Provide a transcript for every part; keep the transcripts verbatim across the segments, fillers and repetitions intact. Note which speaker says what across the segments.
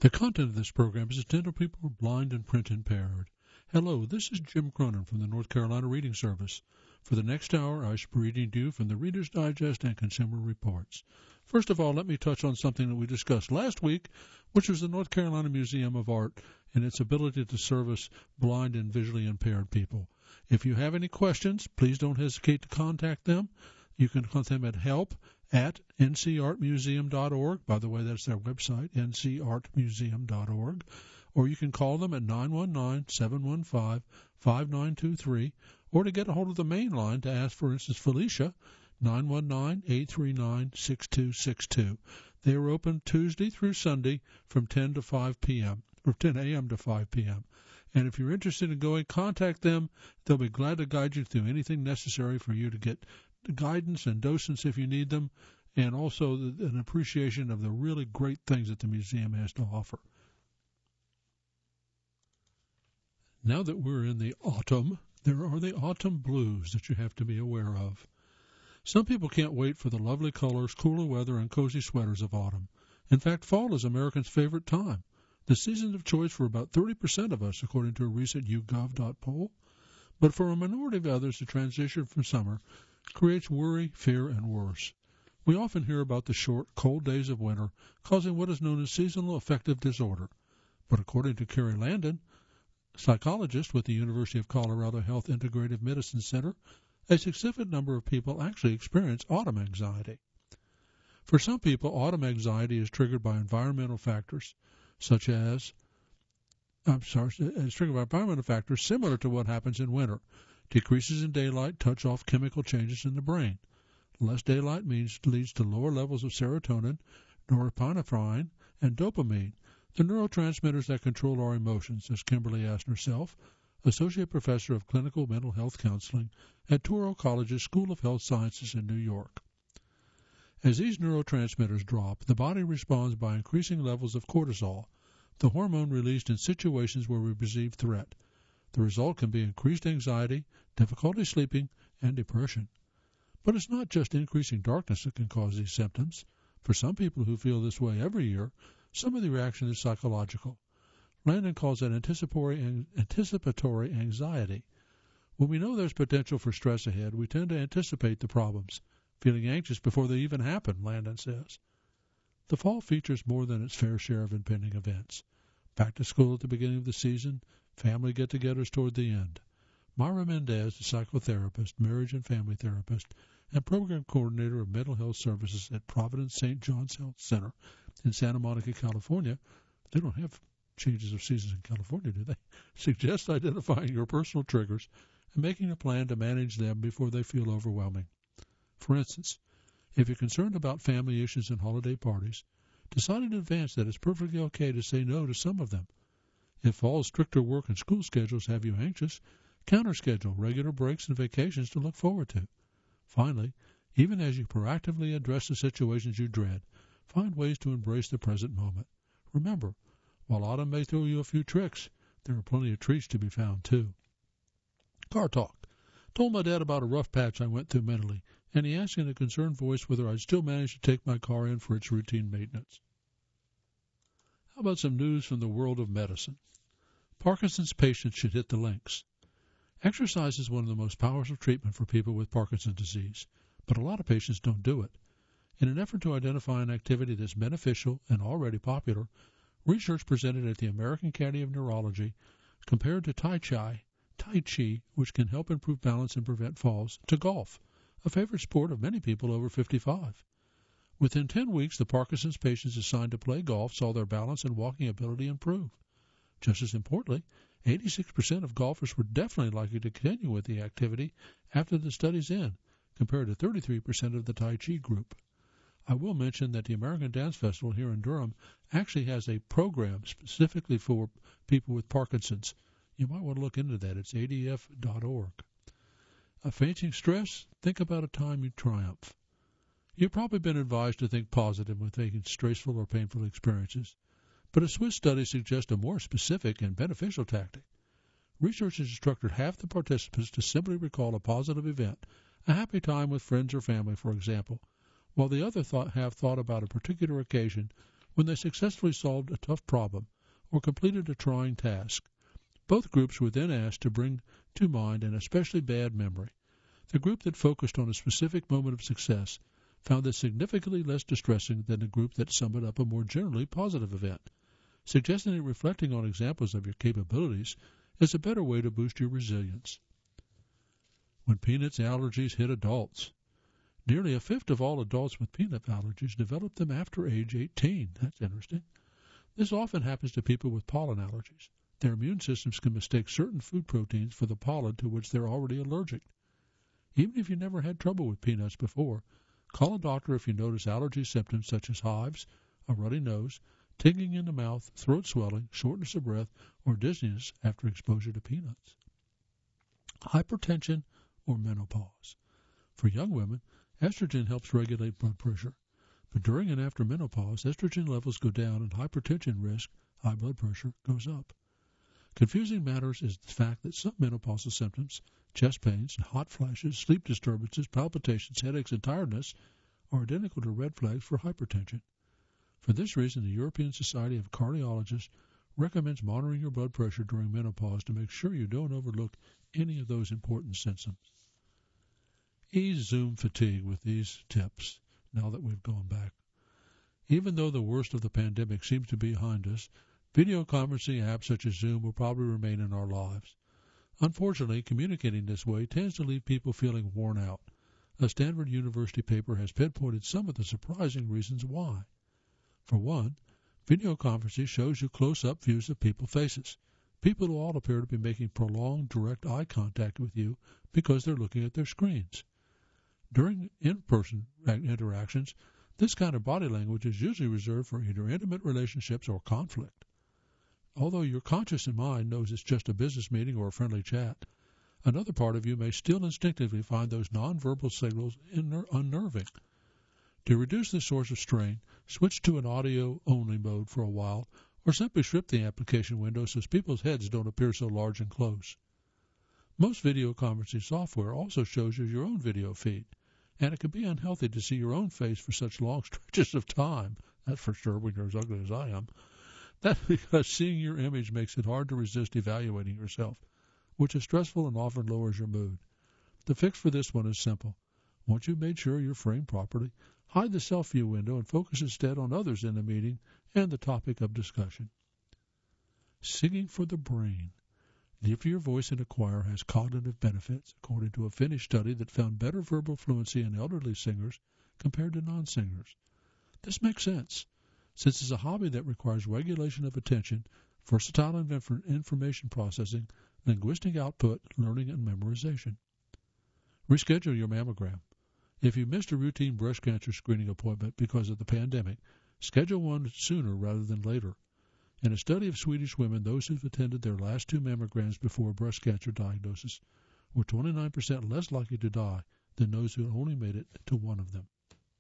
Speaker 1: The content of this program is intended for people who are blind and print impaired. Hello, this is Jim Cronin from the North Carolina Reading Service. For the next hour, I shall be reading to you from the Reader's Digest and Consumer Reports. First of all, let me touch on something that we discussed last week, which was the North Carolina Museum of Art and its ability to service blind and visually impaired people. If you have any questions, please don't hesitate to contact them. You can contact them at help at n c art museum dot org. By the way, that's their website, n c art museum dot org. Or you can call them at nine one nine, seven one five, five nine two three. Or to get a hold of the main line to ask, for instance, Felicia, nine one nine, eight three nine, six two six two. They are open Tuesday through Sunday from ten to five p.m. or ten a.m. to five p.m. And if you're interested in going, contact them. They'll be glad to guide you through anything necessary for you to get guidance and docents if you need them, and also an appreciation of the really great things that the museum has to offer. Now that we're in the autumn, there are the autumn blues that you have to be aware of. Some people can't wait for the lovely colors, cooler weather, and cozy sweaters of autumn. In fact, fall is Americans' favorite time, the season of choice for about thirty percent of us, according to a recent U Gov dot poll. But for a minority of others, the transition from summer creates worry, fear, and worse. We often hear about the short, cold days of winter causing what is known as seasonal affective disorder. But according to Carrie Landon, psychologist with the University of Colorado Health Integrative Medicine Center, a significant number of people actually experience autumn anxiety. For some people, autumn anxiety is triggered by environmental factors, such as, I'm sorry, it's triggered by environmental factors similar to what happens in winter. Decreases in daylight touch off chemical changes in the brain. Less daylight means leads to lower levels of serotonin, norepinephrine, and dopamine, the neurotransmitters that control our emotions, as Kimberly Asner Self, Associate Professor of Clinical Mental Health Counseling at Touro College's School of Health Sciences in New York. As these neurotransmitters drop, the body responds by increasing levels of cortisol, the hormone released in situations where we perceive threat. The result can be increased anxiety, difficulty sleeping, and depression. But it's not just increasing darkness that can cause these symptoms. For some people who feel this way every year, some of the reaction is psychological. Landon calls that anticipatory, anticipatory anxiety. When we know there's potential for stress ahead, we tend to anticipate the problems, feeling anxious before they even happen, Landon says. The fall features more than its fair share of impending events. Back to school at the beginning of the season, family get-togethers toward the end. Myra Mendez, a psychotherapist, marriage and family therapist, and program coordinator of mental health services at Providence Saint John's Health Center in Santa Monica, California. They don't have changes of seasons in California, do they? Suggests identifying your personal triggers and making a plan to manage them before they feel overwhelming. For instance, if you're concerned about family issues and holiday parties, decide in advance that it's perfectly okay to say no to some of them. If fall's stricter work and school schedules have you anxious, counter-schedule regular breaks and vacations to look forward to. Finally, even as you proactively address the situations you dread, find ways to embrace the present moment. Remember, while autumn may throw you a few tricks, there are plenty of treats to be found, too. Car talk. Told my dad about a rough patch I went through mentally, and he asked in a concerned voice whether I'd still manage to take my car in for its routine maintenance. How about some news from the world of medicine? Parkinson's patients should hit the links. Exercise is one of the most powerful treatment for people with Parkinson's disease, but a lot of patients don't do it. In an effort to identify an activity that's beneficial and already popular, research presented at the American Academy of Neurology compared to Tai Chi, Tai Chi, which can help improve balance and prevent falls, to golf, a favorite sport of many people over fifty-five. Within ten weeks, the Parkinson's patients assigned to play golf saw their balance and walking ability improve. Just as importantly, eighty-six percent of golfers were definitely likely to continue with the activity after the study's end, compared to thirty-three percent of the Tai Chi group. I will mention that the American Dance Festival here in Durham actually has a program specifically for people with Parkinson's. You might want to look into that. It's A D F dot org. Uh, facing stress, think about a time you triumph. You've probably been advised to think positive when facing stressful or painful experiences, but a Swiss study suggests a more specific and beneficial tactic. Researchers instructed half the participants to simply recall a positive event, a happy time with friends or family, for example, while the other thought, half thought about a particular occasion when they successfully solved a tough problem or completed a trying task. Both groups were then asked to bring to mind an especially bad memory. The group that focused on a specific moment of success found this significantly less distressing than the group that summed up a more generally positive event, suggesting that reflecting on examples of your capabilities is a better way to boost your resilience. When peanuts allergies hit adults. Nearly a fifth of all adults with peanut allergies develop them after age eighteen. That's interesting. This often happens to people with pollen allergies. Their immune systems can mistake certain food proteins for the pollen to which they're already allergic. Even if you never had trouble with peanuts before, call a doctor if you notice allergy symptoms such as hives, a runny nose, tingling in the mouth, throat swelling, shortness of breath, or dizziness after exposure to peanuts. Hypertension or menopause. For young women, estrogen helps regulate blood pressure, but during and after menopause, estrogen levels go down and hypertension risk, high blood pressure, goes up. Confusing matters is the fact that some menopausal symptoms, chest pains, hot flashes, sleep disturbances, palpitations, headaches, and tiredness, are identical to red flags for hypertension. For this reason, the European Society of Cardiologists recommends monitoring your blood pressure during menopause to make sure you don't overlook any of those important symptoms. Ease Zoom fatigue with these tips now that we've gone back. Even though the worst of the pandemic seems to be behind us, video conferencing apps such as Zoom will probably remain in our lives. Unfortunately, communicating this way tends to leave people feeling worn out. A Stanford University paper has pinpointed some of the surprising reasons why. For one, video conferencing shows you close-up views of people's faces. People who all appear to be making prolonged direct eye contact with you because they're looking at their screens. During in-person interactions, this kind of body language is usually reserved for either intimate relationships or conflict. Although your conscious mind knows it's just a business meeting or a friendly chat, another part of you may still instinctively find those nonverbal signals unnerving. To reduce this source of strain, switch to an audio-only mode for a while, or simply strip the application window so people's heads don't appear so large and close. Most video conferencing software also shows you your own video feed, and it can be unhealthy to see your own face for such long stretches of time. That's for sure when you're as ugly as I am. That's because seeing your image makes it hard to resist evaluating yourself, which is stressful and often lowers your mood. The fix for this one is simple. Once you've made sure you're framed properly, hide the self-view window and focus instead on others in the meeting and the topic of discussion. Singing for the brain. Lifting your voice in a choir has cognitive benefits, according to a Finnish study that found better verbal fluency in elderly singers compared to non-singers. This makes sense, since it's a hobby that requires regulation of attention, versatile inf- information processing, linguistic output, learning, and memorization. Reschedule your mammogram. If you missed a routine breast cancer screening appointment because of the pandemic, schedule one sooner rather than later. In a study of Swedish women, those who've attended their last two mammograms before breast cancer diagnosis were twenty-nine percent less likely to die than those who only made it to one of them.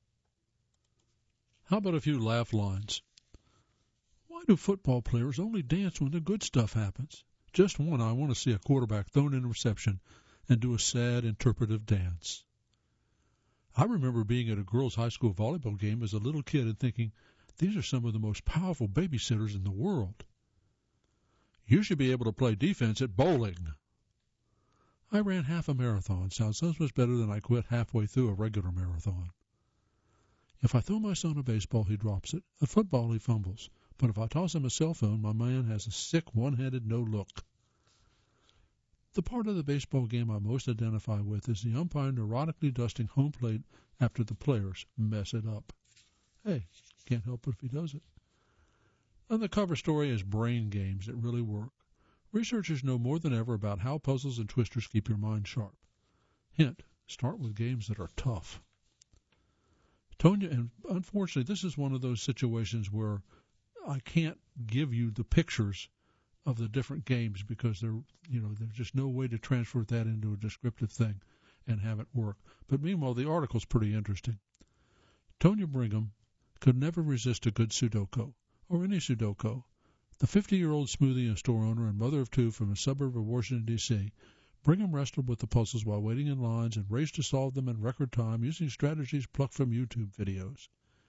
Speaker 1: How about a few laugh lines? Why do football players only dance when the good stuff happens? Just one, I want to see a quarterback throw an interception and do a sad interpretive dance. I remember being at a girls' high school volleyball game as a little kid and thinking, these are some of the most powerful babysitters in the world. You should be able to play defense at bowling. I ran half a marathon. Sounds so much better than I quit halfway through a regular marathon. If I throw my son a baseball, he drops it. A football, he fumbles. But if I toss him a cell phone, my man has a sick, one-handed no-look. The part of the baseball game I most identify with is the umpire neurotically dusting home plate after the players mess it up. Hey, can't help it if he does it. And the cover story is brain games that really work. Researchers know more than ever about how puzzles and twisters keep your mind sharp. Hint, start with games that are tough. Tonya, and unfortunately, this is one of those situations where I can't give you the pictures of the different games because there, you know, there's just no way to transfer that into a descriptive thing and have it work. But meanwhile, the article's pretty interesting. Tonya Brigham could never resist a good Sudoku, or any Sudoku. The fifty-year-old smoothie store owner and mother of two from a suburb of Washington, D C, Brigham wrestled with the puzzles while waiting in lines and raced to solve them in record time using strategies plucked from YouTube videos.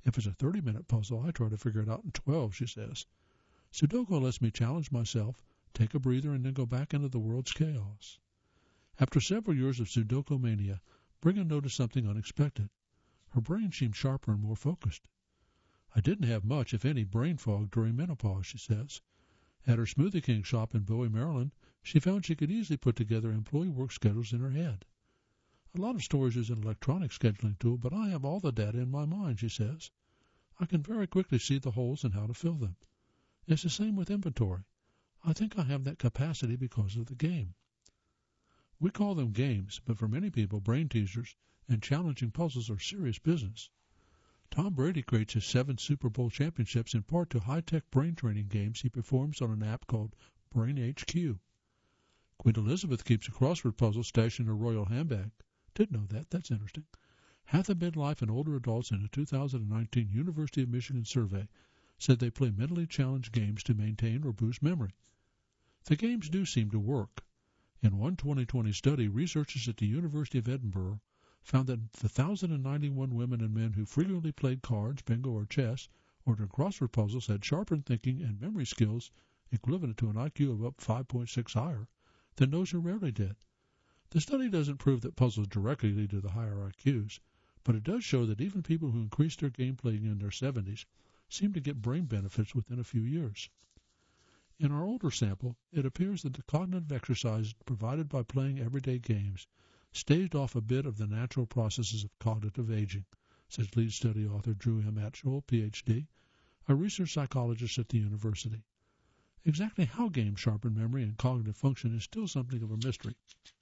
Speaker 1: If it's a thirty-minute puzzle, I try to figure it out in twelve, she says. Sudoku lets me challenge myself, take a breather, and then go back into the world's chaos. After several years of Sudoku mania, Brigham noticed something unexpected. Her brain seemed sharper and more focused. I didn't have much, if any, brain fog during menopause, she says. At her Smoothie King shop in Bowie, Maryland, she found she could easily put together employee work schedules in her head. A lot of stores use an electronic scheduling tool, but I have all the data in my mind, she says. I can very quickly see the holes and how to fill them. It's the same with inventory. I think I have that capacity because of the game. We call them games, but for many people, brain teasers and challenging puzzles are serious business. Tom Brady creates his seven Super Bowl championships in part to high-tech brain training games he performs on an app called Brain H Q. Queen Elizabeth keeps a crossword puzzle stashed in her royal handbag. Didn't know that. That's interesting. Half the midlife and older adults in a two thousand nineteen University of Michigan survey said they play mentally challenged games to maintain or boost memory. The games do seem to work. In one twenty twenty study, researchers at the University of Edinburgh found that the one thousand ninety-one women and men who frequently played cards, bingo, or chess, or did crossword puzzles had sharpened thinking and memory skills equivalent to an I Q of up five point six higher than those who rarely did. The study doesn't prove that puzzles directly lead to the higher I Qs, but it does show that even people who increased their game playing in their seventies seem to get brain benefits within a few years. In our older sample, it appears that the cognitive exercise provided by playing everyday games staved off a bit of the natural processes of cognitive aging, says lead study author Drew M. Atchell, P H D, a research psychologist at the university. Exactly how games sharpen memory and cognitive function is still something of a mystery.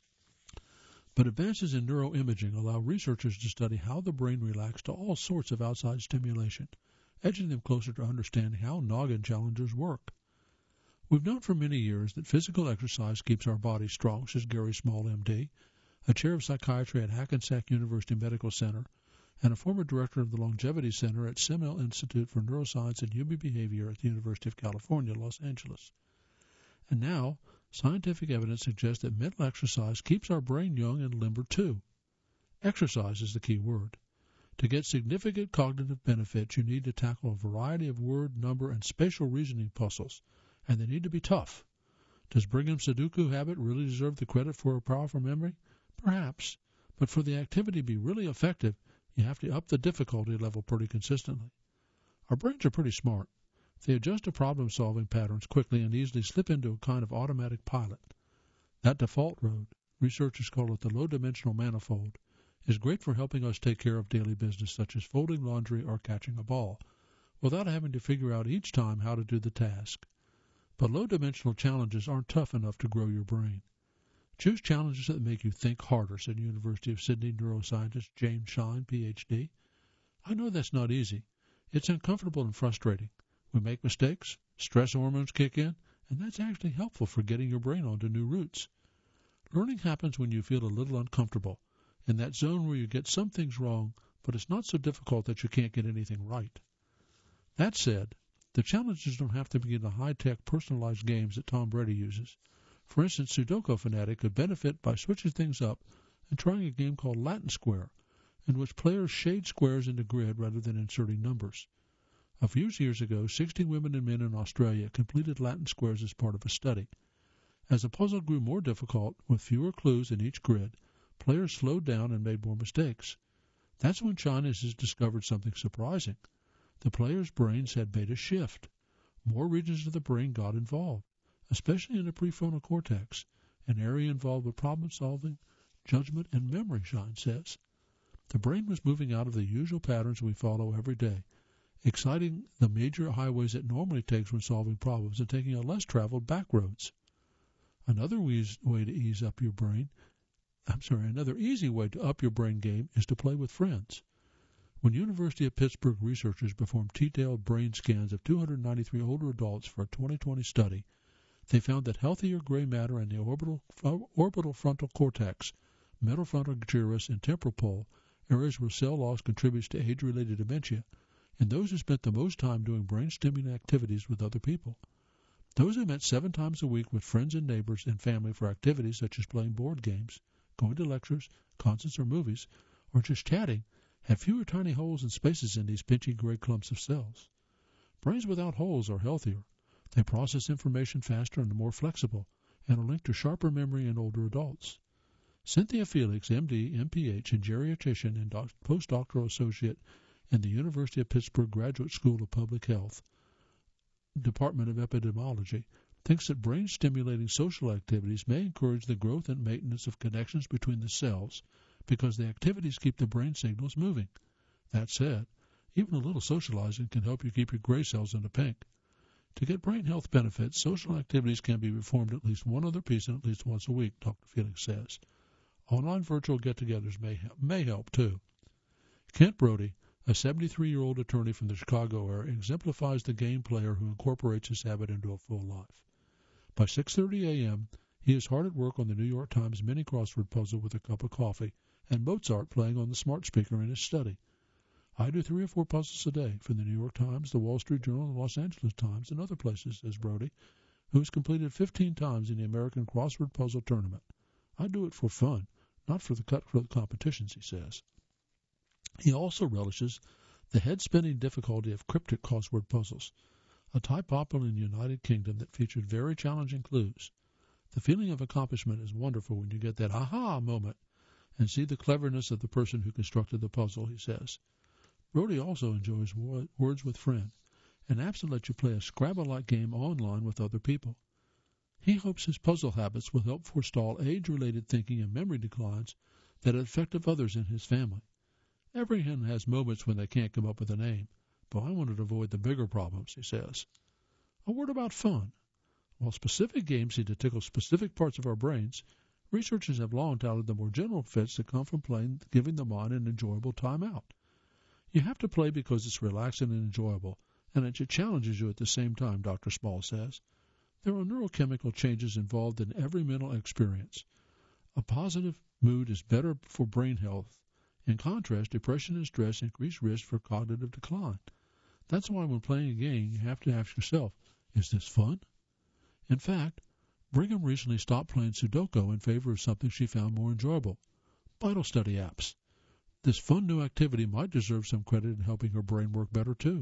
Speaker 1: But advances in neuroimaging allow researchers to study how the brain reacts to all sorts of outside stimulation, edging them closer to understanding how noggin challengers work. We've known for many years that physical exercise keeps our bodies strong, says Gary Small, M D, a chair of psychiatry at Hackensack University Medical Center and a former director of the Longevity Center at Semel Institute for Neuroscience and Human Behavior at the University of California, Los Angeles. And now, scientific evidence suggests that mental exercise keeps our brain young and limber too. Exercise is the key word. To get significant cognitive benefits, you need to tackle a variety of word, number, and spatial reasoning puzzles, and they need to be tough. Does Brigham's Sudoku habit really deserve the credit for a powerful memory? Perhaps, but for the activity to be really effective, you have to up the difficulty level pretty consistently. Our brains are pretty smart. They adjust to problem-solving patterns quickly and easily slip into a kind of automatic pilot. That default mode, researchers call it the low-dimensional manifold, is great for helping us take care of daily business such as folding laundry or catching a ball, without having to figure out each time how to do the task. But low-dimensional challenges aren't tough enough to grow your brain. Choose challenges that make you think harder, said University of Sydney neuroscientist James Shine, P H D. I know that's not easy. It's uncomfortable and frustrating. We make mistakes, stress hormones kick in, and that's actually helpful for getting your brain onto new routes. Learning happens when you feel a little uncomfortable, in that zone where you get some things wrong, but it's not so difficult that you can't get anything right. That said, the challenges don't have to be in the high-tech, personalized games that Tom Brady uses. For instance, Sudoku Fanatic could benefit by switching things up and trying a game called Latin Square, in which players shade squares in the grid rather than inserting numbers. A few years ago, sixty women and men in Australia completed Latin squares as part of a study. As the puzzle grew more difficult, with fewer clues in each grid, players slowed down and made more mistakes. That's when China has discovered something surprising. The players' brains had made a shift. More regions of the brain got involved, especially in the prefrontal cortex, an area involved with problem-solving, judgment, and memory, Shine says. The brain was moving out of the usual patterns we follow every day, exciting the major highways it normally takes when solving problems and taking a less traveled back roads. Another way to ease up your brain, I'm sorry, another easy way to up your brain game is to play with friends. When University of Pittsburgh researchers performed detailed brain scans of two hundred ninety-three older adults for a twenty twenty study, they found that healthier gray matter in the orbital, orbital frontal cortex, middle frontal gyrus, and temporal pole, areas where cell loss contributes to age-related dementia, and those who spent the most time doing brain-stimulating activities with other people. Those who met seven times a week with friends and neighbors and family for activities such as playing board games, going to lectures, concerts, or movies, or just chatting, have fewer tiny holes and spaces in these pinchy gray clumps of cells. Brains without holes are healthier. They process information faster and are more flexible, and are linked to sharper memory in older adults. Cynthia Felix, M D, M P H, and geriatrician and doc- postdoctoral associate in the University of Pittsburgh Graduate School of Public Health, Department of Epidemiology, thinks that brain-stimulating social activities may encourage the growth and maintenance of connections between the cells because the activities keep the brain signals moving. That said, even a little socializing can help you keep your gray cells in the pink. To get brain health benefits, social activities can be performed at least one other piece and at least once a week, Doctor Felix says. Online virtual get-togethers may, may help, too. Kent Brody, a seventy-three-year-old attorney from the Chicago area, exemplifies the game player who incorporates his habit into a full life. By six thirty a.m., he is hard at work on the New York Times mini crossword puzzle with a cup of coffee and Mozart playing on the smart speaker in his study. I do three or four puzzles a day for the New York Times, the Wall Street Journal, the Los Angeles Times, and other places, says Brody, who has completed fifteen times in the American Crossword Puzzle Tournament. I do it for fun, not for the cutthroat competitions, he says. He also relishes the head-spinning difficulty of cryptic crossword puzzles, a type popular in the United Kingdom that featured very challenging clues. The feeling of accomplishment is wonderful when you get that aha moment and see the cleverness of the person who constructed the puzzle, he says. Brody also enjoys Words with Friend, an app that lets you play a Scrabble-like game online with other people. He hopes his puzzle habits will help forestall age-related thinking and memory declines that affect others in his family. Everyone has moments when they can't come up with a name, but I wanted to avoid the bigger problems, he says. A word about fun. While specific games seem to tickle specific parts of our brains, researchers have long touted the more general fits that come from playing, giving the mind an enjoyable time out. You have to play because it's relaxing and enjoyable, and it challenges you at the same time, Doctor Small says. There are neurochemical changes involved in every mental experience. A positive mood is better for brain health. In contrast, depression and stress increase risk for cognitive decline. That's why when playing a game, you have to ask yourself, is this fun? In fact, Brigham recently stopped playing Sudoku in favor of something she found more enjoyable, Bible study apps. This fun new activity might deserve some credit in helping her brain work better, too.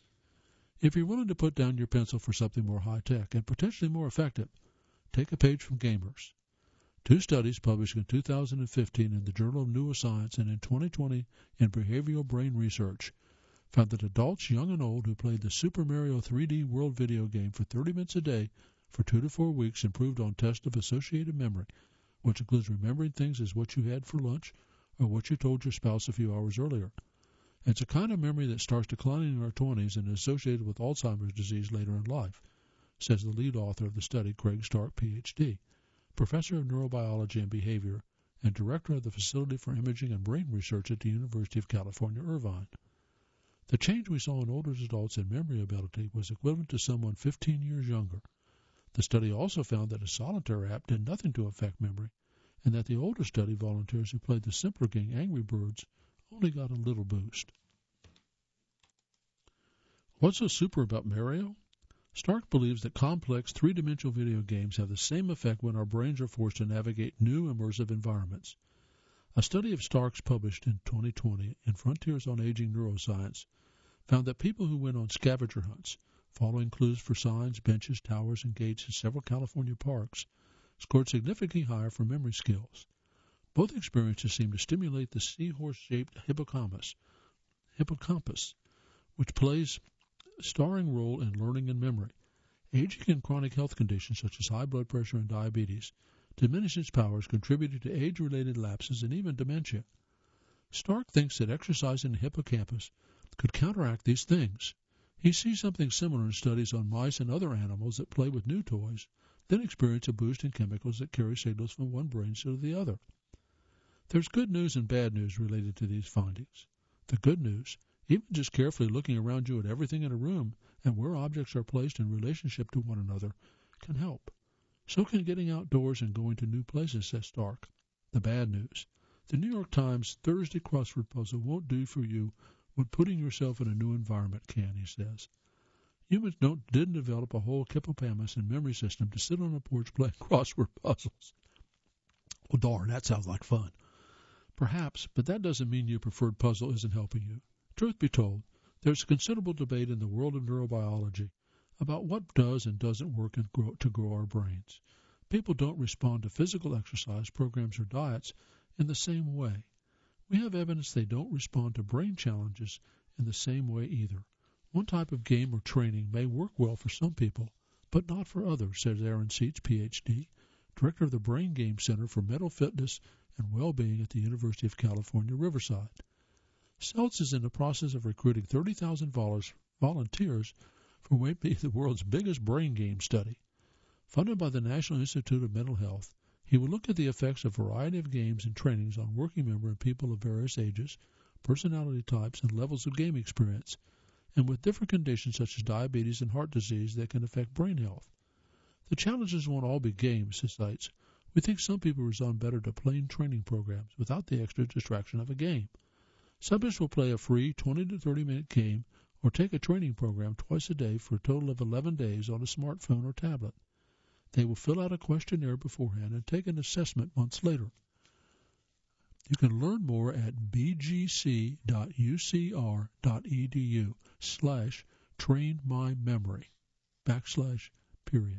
Speaker 1: If you're willing to put down your pencil for something more high-tech and potentially more effective, take a page from Gamers. Two studies published in two thousand fifteen in the Journal of Neuroscience and in twenty twenty in Behavioral Brain Research found that adults, young and old, who played the Super Mario three D World video game for thirty minutes a day for two to four weeks improved on tests of associative memory, which includes remembering things as what you had for lunch or what you told your spouse a few hours earlier. It's a kind of memory that starts declining in our twenties and is associated with Alzheimer's disease later in life, says the lead author of the study, Craig Stark, P H D, professor of neurobiology and behavior and director of the Facility for Imaging and Brain Research at the University of California, Irvine. The change we saw in older adults in memory ability was equivalent to someone fifteen years younger. The study also found that a solitaire app did nothing to affect memory, and that the older study volunteers who played the simpler game Angry Birds only got a little boost. What's so super about Mario? Stark believes that complex three-dimensional video games have the same effect when our brains are forced to navigate new immersive environments. A study of Stark's published in twenty twenty in Frontiers on Aging Neuroscience found that people who went on scavenger hunts, following clues for signs, benches, towers, and gates in several California parks, scored significantly higher for memory skills. Both experiences seem to stimulate the seahorse-shaped hippocampus, hippocampus, which plays a starring role in learning and memory. Aging and chronic health conditions such as high blood pressure and diabetes diminish its powers, contributing to age-related lapses and even dementia. Stark thinks that exercising the hippocampus could counteract these things. He sees something similar in studies on mice and other animals that play with new toys, then experience a boost in chemicals that carry signals from one brain to the other. There's good news and bad news related to these findings. The good news, even just carefully looking around you at everything in a room and where objects are placed in relationship to one another, can help. So can getting outdoors and going to new places, says Stark. The bad news, the New York Times Thursday crossword puzzle won't do for you what putting yourself in a new environment can, he says. Humans don't, didn't develop a whole hippocampus and memory system to sit on a porch playing crossword puzzles. Well, darn, that sounds like fun. Perhaps, but that doesn't mean your preferred puzzle isn't helping you. Truth be told, there's considerable debate in the world of neurobiology about what does and doesn't work in grow, to grow our brains. People don't respond to physical exercise programs or diets in the same way. We have evidence they don't respond to brain challenges in the same way either. One type of game or training may work well for some people, but not for others, says Aaron Seitz, P H D, director of the Brain Game Center for Mental Fitness and Well-Being at the University of California, Riverside. Seitz is in the process of recruiting thirty thousand volunteers for what may be the world's biggest brain game study. Funded by the National Institute of Mental Health, he will look at the effects of a variety of games and trainings on working memory in people of various ages, personality types, and levels of game experience, and with different conditions such as diabetes and heart disease that can affect brain health. The challenges won't all be games, says Seitz. We think some people respond better to plain training programs without the extra distraction of a game. Subjects will play a free twenty to thirty minute game or take a training program twice a day for a total of eleven days on a smartphone or tablet. They will fill out a questionnaire beforehand and take an assessment months later. You can learn more at bgc.ucr.edu slash trainmymemory backslash period.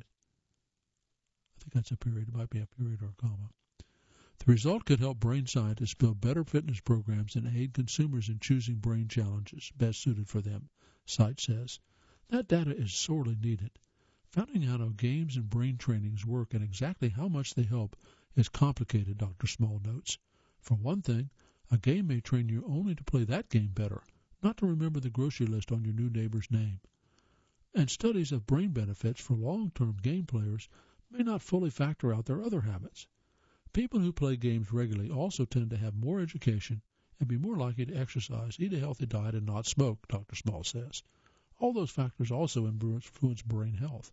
Speaker 1: I think that's a period. It might be a period or a comma. The result could help brain scientists build better fitness programs and aid consumers in choosing brain challenges best suited for them, Seitz says. That data is sorely needed. Finding out how games and brain trainings work and exactly how much they help is complicated, Doctor Small notes. For one thing, a game may train you only to play that game better, not to remember the grocery list on your new neighbor's name. And studies of brain benefits for long-term game players may not fully factor out their other habits. People who play games regularly also tend to have more education and be more likely to exercise, eat a healthy diet, and not smoke, Doctor Small says. All those factors also influence brain health.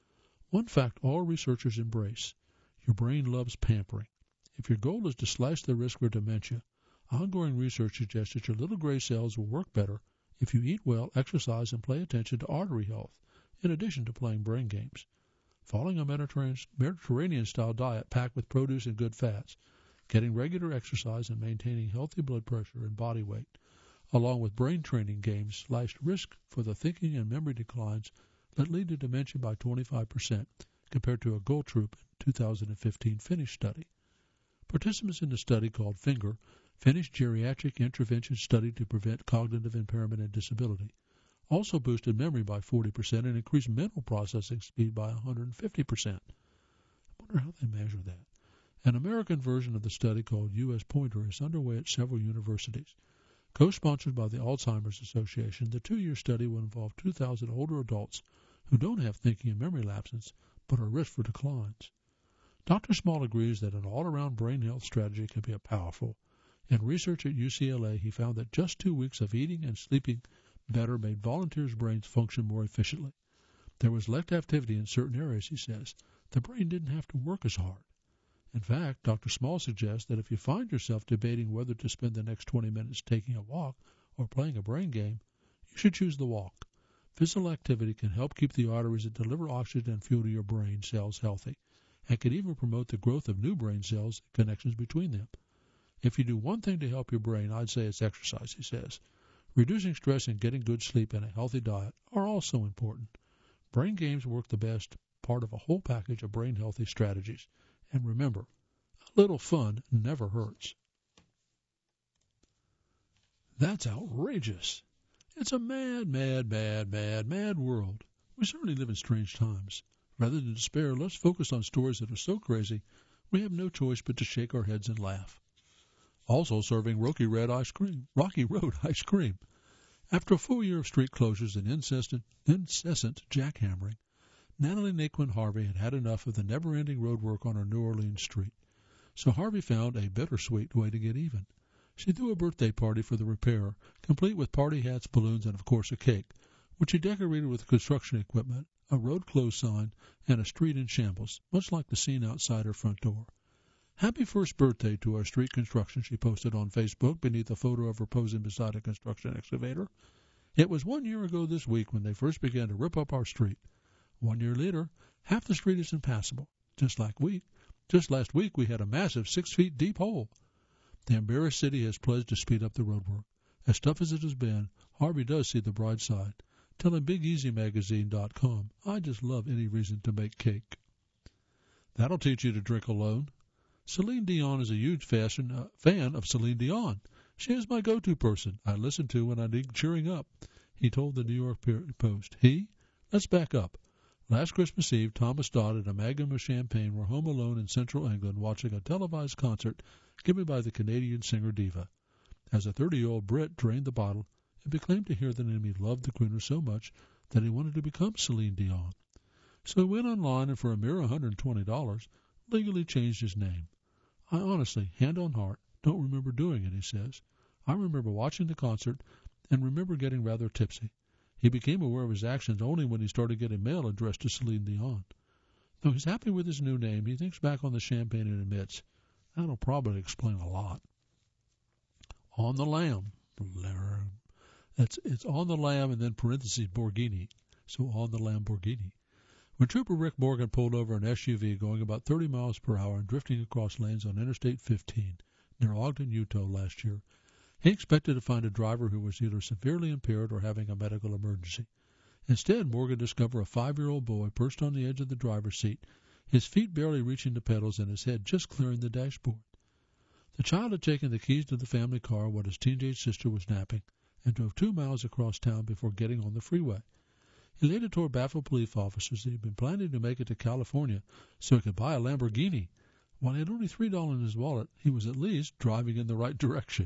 Speaker 1: One fact all researchers embrace: your brain loves pampering. If your goal is to slash the risk for dementia, ongoing research suggests that your little gray cells will work better if you eat well, exercise, and pay attention to artery health, in addition to playing brain games. Following a Mediterranean-style diet packed with produce and good fats, getting regular exercise, and maintaining healthy blood pressure and body weight, along with brain training games, slashed risk for the thinking and memory declines that lead to dementia by twenty-five percent compared to a Goldtroop two thousand fifteen Finnish study. Participants in the study, called FINGER, Finnish Geriatric Intervention Study to Prevent Cognitive Impairment and Disability, also boosted memory by forty percent and increased mental processing speed by one hundred fifty percent. I wonder how they measure that. An American version of the study, called U S Pointer, is underway at several universities. Co-sponsored by the Alzheimer's Association, the two-year study will involve two thousand older adults who don't have thinking and memory lapses but are at risk for declines. Doctor Small agrees that an all-around brain health strategy can be powerful. In research at U C L A, he found that just two weeks of eating and sleeping better made volunteers' brains function more efficiently. There was less activity in certain areas, he says. The brain didn't have to work as hard. In fact, Doctor Small suggests that if you find yourself debating whether to spend the next twenty minutes taking a walk or playing a brain game, you should choose the walk. Physical activity can help keep the arteries that deliver oxygen and fuel to your brain cells healthy, and can even promote the growth of new brain cells and connections between them. If you do one thing to help your brain, I'd say it's exercise, he says. Reducing stress and getting good sleep and a healthy diet are also important. Brain games work the best, part of a whole package of brain-healthy strategies. And remember, a little fun never hurts. That's outrageous. It's a mad, mad, mad, mad, mad world. We certainly live in strange times. Rather than despair, let's focus on stories that are so crazy we have no choice but to shake our heads and laugh. Also serving Rocky Red ice cream, Rocky Road ice cream. After a full year of street closures and incessant, incessant jackhammering, Natalie Naquin Harvey had had enough of the never-ending road work on her New Orleans street. So Harvey found a bittersweet way to get even. She threw a birthday party for the repairer, complete with party hats, balloons, and, of course, a cake, which she decorated with construction equipment, a road closed sign, and a street in shambles, much like the scene outside her front door. Happy first birthday to our street construction, she posted on Facebook beneath a photo of her posing beside a construction excavator. It was one year ago this week when they first began to rip up our street. One year later, half the street is impassable. Just like we, just last week, we had a massive six feet deep hole. The embarrassed city has pledged to speed up the road work. As tough as it has been, Harvey does see the bright side. Telling Big Easy Magazine dot com, I just love any reason to make cake. That'll teach you to drink alone. Celine Dion is a huge fashion, uh, fan of Celine Dion. She is my go-to person I listen to when I need cheering up, he told the New York Post. He? Let's back up. Last Christmas Eve, Thomas Dodd and a magnum of champagne were home alone in central England watching a televised concert given by the Canadian singer diva. As a thirty-year-old Brit drained the bottle, it became to hear the name he loved the crooner so much that he wanted to become Celine Dion. So he went online and for a mere one hundred twenty dollars legally changed his name. I honestly, hand on heart, don't remember doing it, he says. I remember watching the concert and remember getting rather tipsy. He became aware of his actions only when he started getting mail addressed to Celine Dion. Though he's happy with his new name, he thinks back on the champagne and admits, that'll probably explain a lot. On the lam. That's, it's on the lam and then parentheses Borghini. So on the Lamborghini. When Trooper Rick Morgan pulled over an S U V going about thirty miles per hour and drifting across lanes on Interstate fifteen near Ogden, Utah last year, he expected to find a driver who was either severely impaired or having a medical emergency. Instead, Morgan discovered a five-year-old boy perched on the edge of the driver's seat, his feet barely reaching the pedals and his head just clearing the dashboard. The child had taken the keys to the family car while his teenage sister was napping and drove two miles across town before getting on the freeway. He later told baffled police officers that he had been planning to make it to California so he could buy a Lamborghini. While he had only three dollars in his wallet, he was at least driving in the right direction.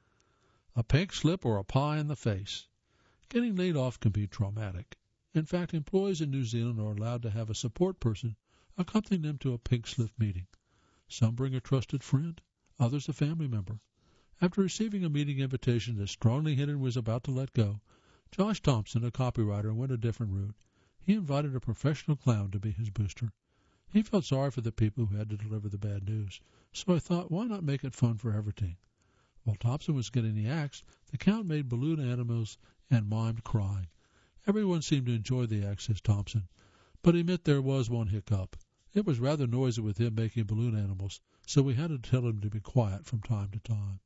Speaker 1: A pink slip or a pie in the face. Getting laid off can be traumatic. In fact, employees in New Zealand are allowed to have a support person accompany them to a pink slip meeting. Some bring a trusted friend, others a family member. After receiving a meeting invitation that strongly hinted he was about to let go, Josh Thompson, a copywriter, went a different route. He invited a professional clown to be his booster. He felt sorry for the people who had to deliver the bad news, so I thought, why not make it fun for everything? While Thompson was getting the axe, the count made balloon animals and mimed crying. Everyone seemed to enjoy the axe, says Thompson, but admit there was one hiccup. It was rather noisy with him making balloon animals, so we had to tell him to be quiet from time to time.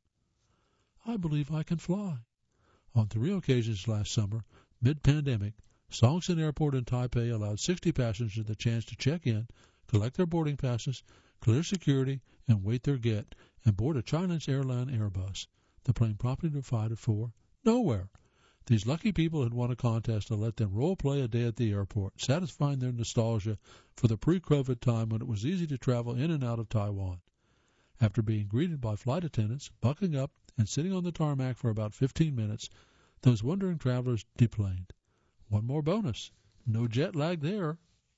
Speaker 1: I believe I can fly. On three occasions last summer, mid-pandemic, Songsan Airport in Taipei allowed sixty passengers the chance to check in, collect their boarding passes, clear security, and wait their get, and board a Chinese airline Airbus. The plane promptly departed for nowhere. These lucky people had won a contest to let them role-play a day at the airport, satisfying their nostalgia for the pre-COVID time when it was easy to travel in and out of Taiwan. After being greeted by flight attendants, buckling up, and sitting on the tarmac for about fifteen minutes, those wondering travelers deplaned. One more bonus. No jet lag there.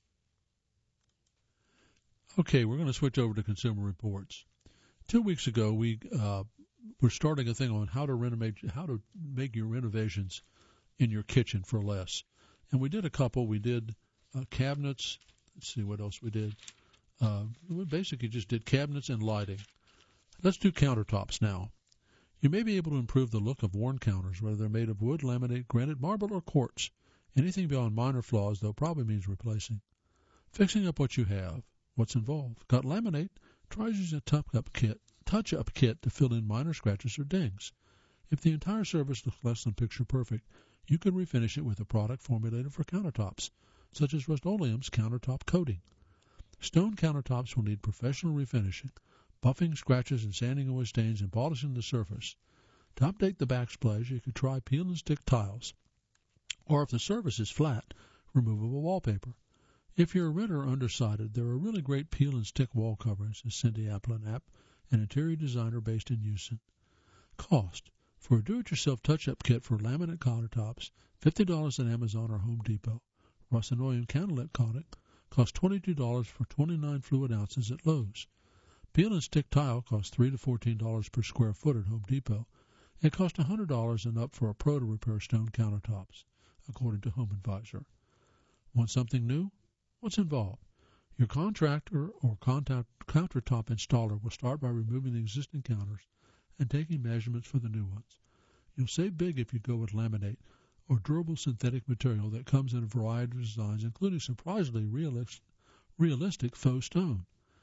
Speaker 1: Okay, we're going to switch over to Consumer Reports. Two weeks ago, we uh, were starting a thing on how to renovate, how to make your renovations in your kitchen for less. And we did a couple. We did uh, cabinets. Let's see what else we did. Uh, we basically just did cabinets and lighting. Let's do countertops now. You may be able to improve the look of worn counters, whether they're made of wood, laminate, granite, marble, or quartz. Anything beyond minor flaws, though, probably means replacing. Fixing up what you have. What's involved? Got laminate? Try using a touch-up kit, touch-up kit to fill in minor scratches or dings. If the entire surface looks less than picture perfect, you can refinish it with a product formulated for countertops, such as Rust-Oleum's countertop coating. Stone countertops will need professional refinishing, buffing scratches and sanding away stains and polishing the surface. To update the backsplash, you could try peel and stick tiles, or if the surface is flat, removable wallpaper. If you're a renter or undecided, there are really great peel and stick wall coverings, says Cindy Applenapp, an interior designer based in Houston. Cost. For a do-it-yourself touch-up kit for laminate countertops, fifty dollars at Amazon or Home Depot. Rust-Oleum Candlelit coating costs twenty-two dollars for twenty-nine fluid ounces at Lowe's. Peel and stick tile costs three to fourteen dollars per square foot at Home Depot. It costs one hundred dollars and up for a pro to repair stone countertops, according to Home Advisor. Want something new? What's involved? Your contractor or contact, countertop installer will start by removing the existing counters and taking measurements for the new ones. You'll save big if you go with laminate or durable synthetic material that comes in a variety of designs, including surprisingly realist, realistic faux stone.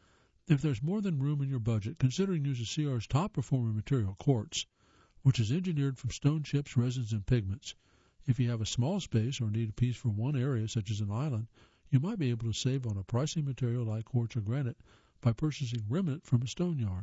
Speaker 1: If there's more than room in your budget, consider using C R's top-performing material, quartz, which is engineered from stone chips, resins, and pigments. If you have a small space or need a piece for one area, such as an island, you might be able to save on a pricey material like quartz or granite by purchasing remnant from a stone yard.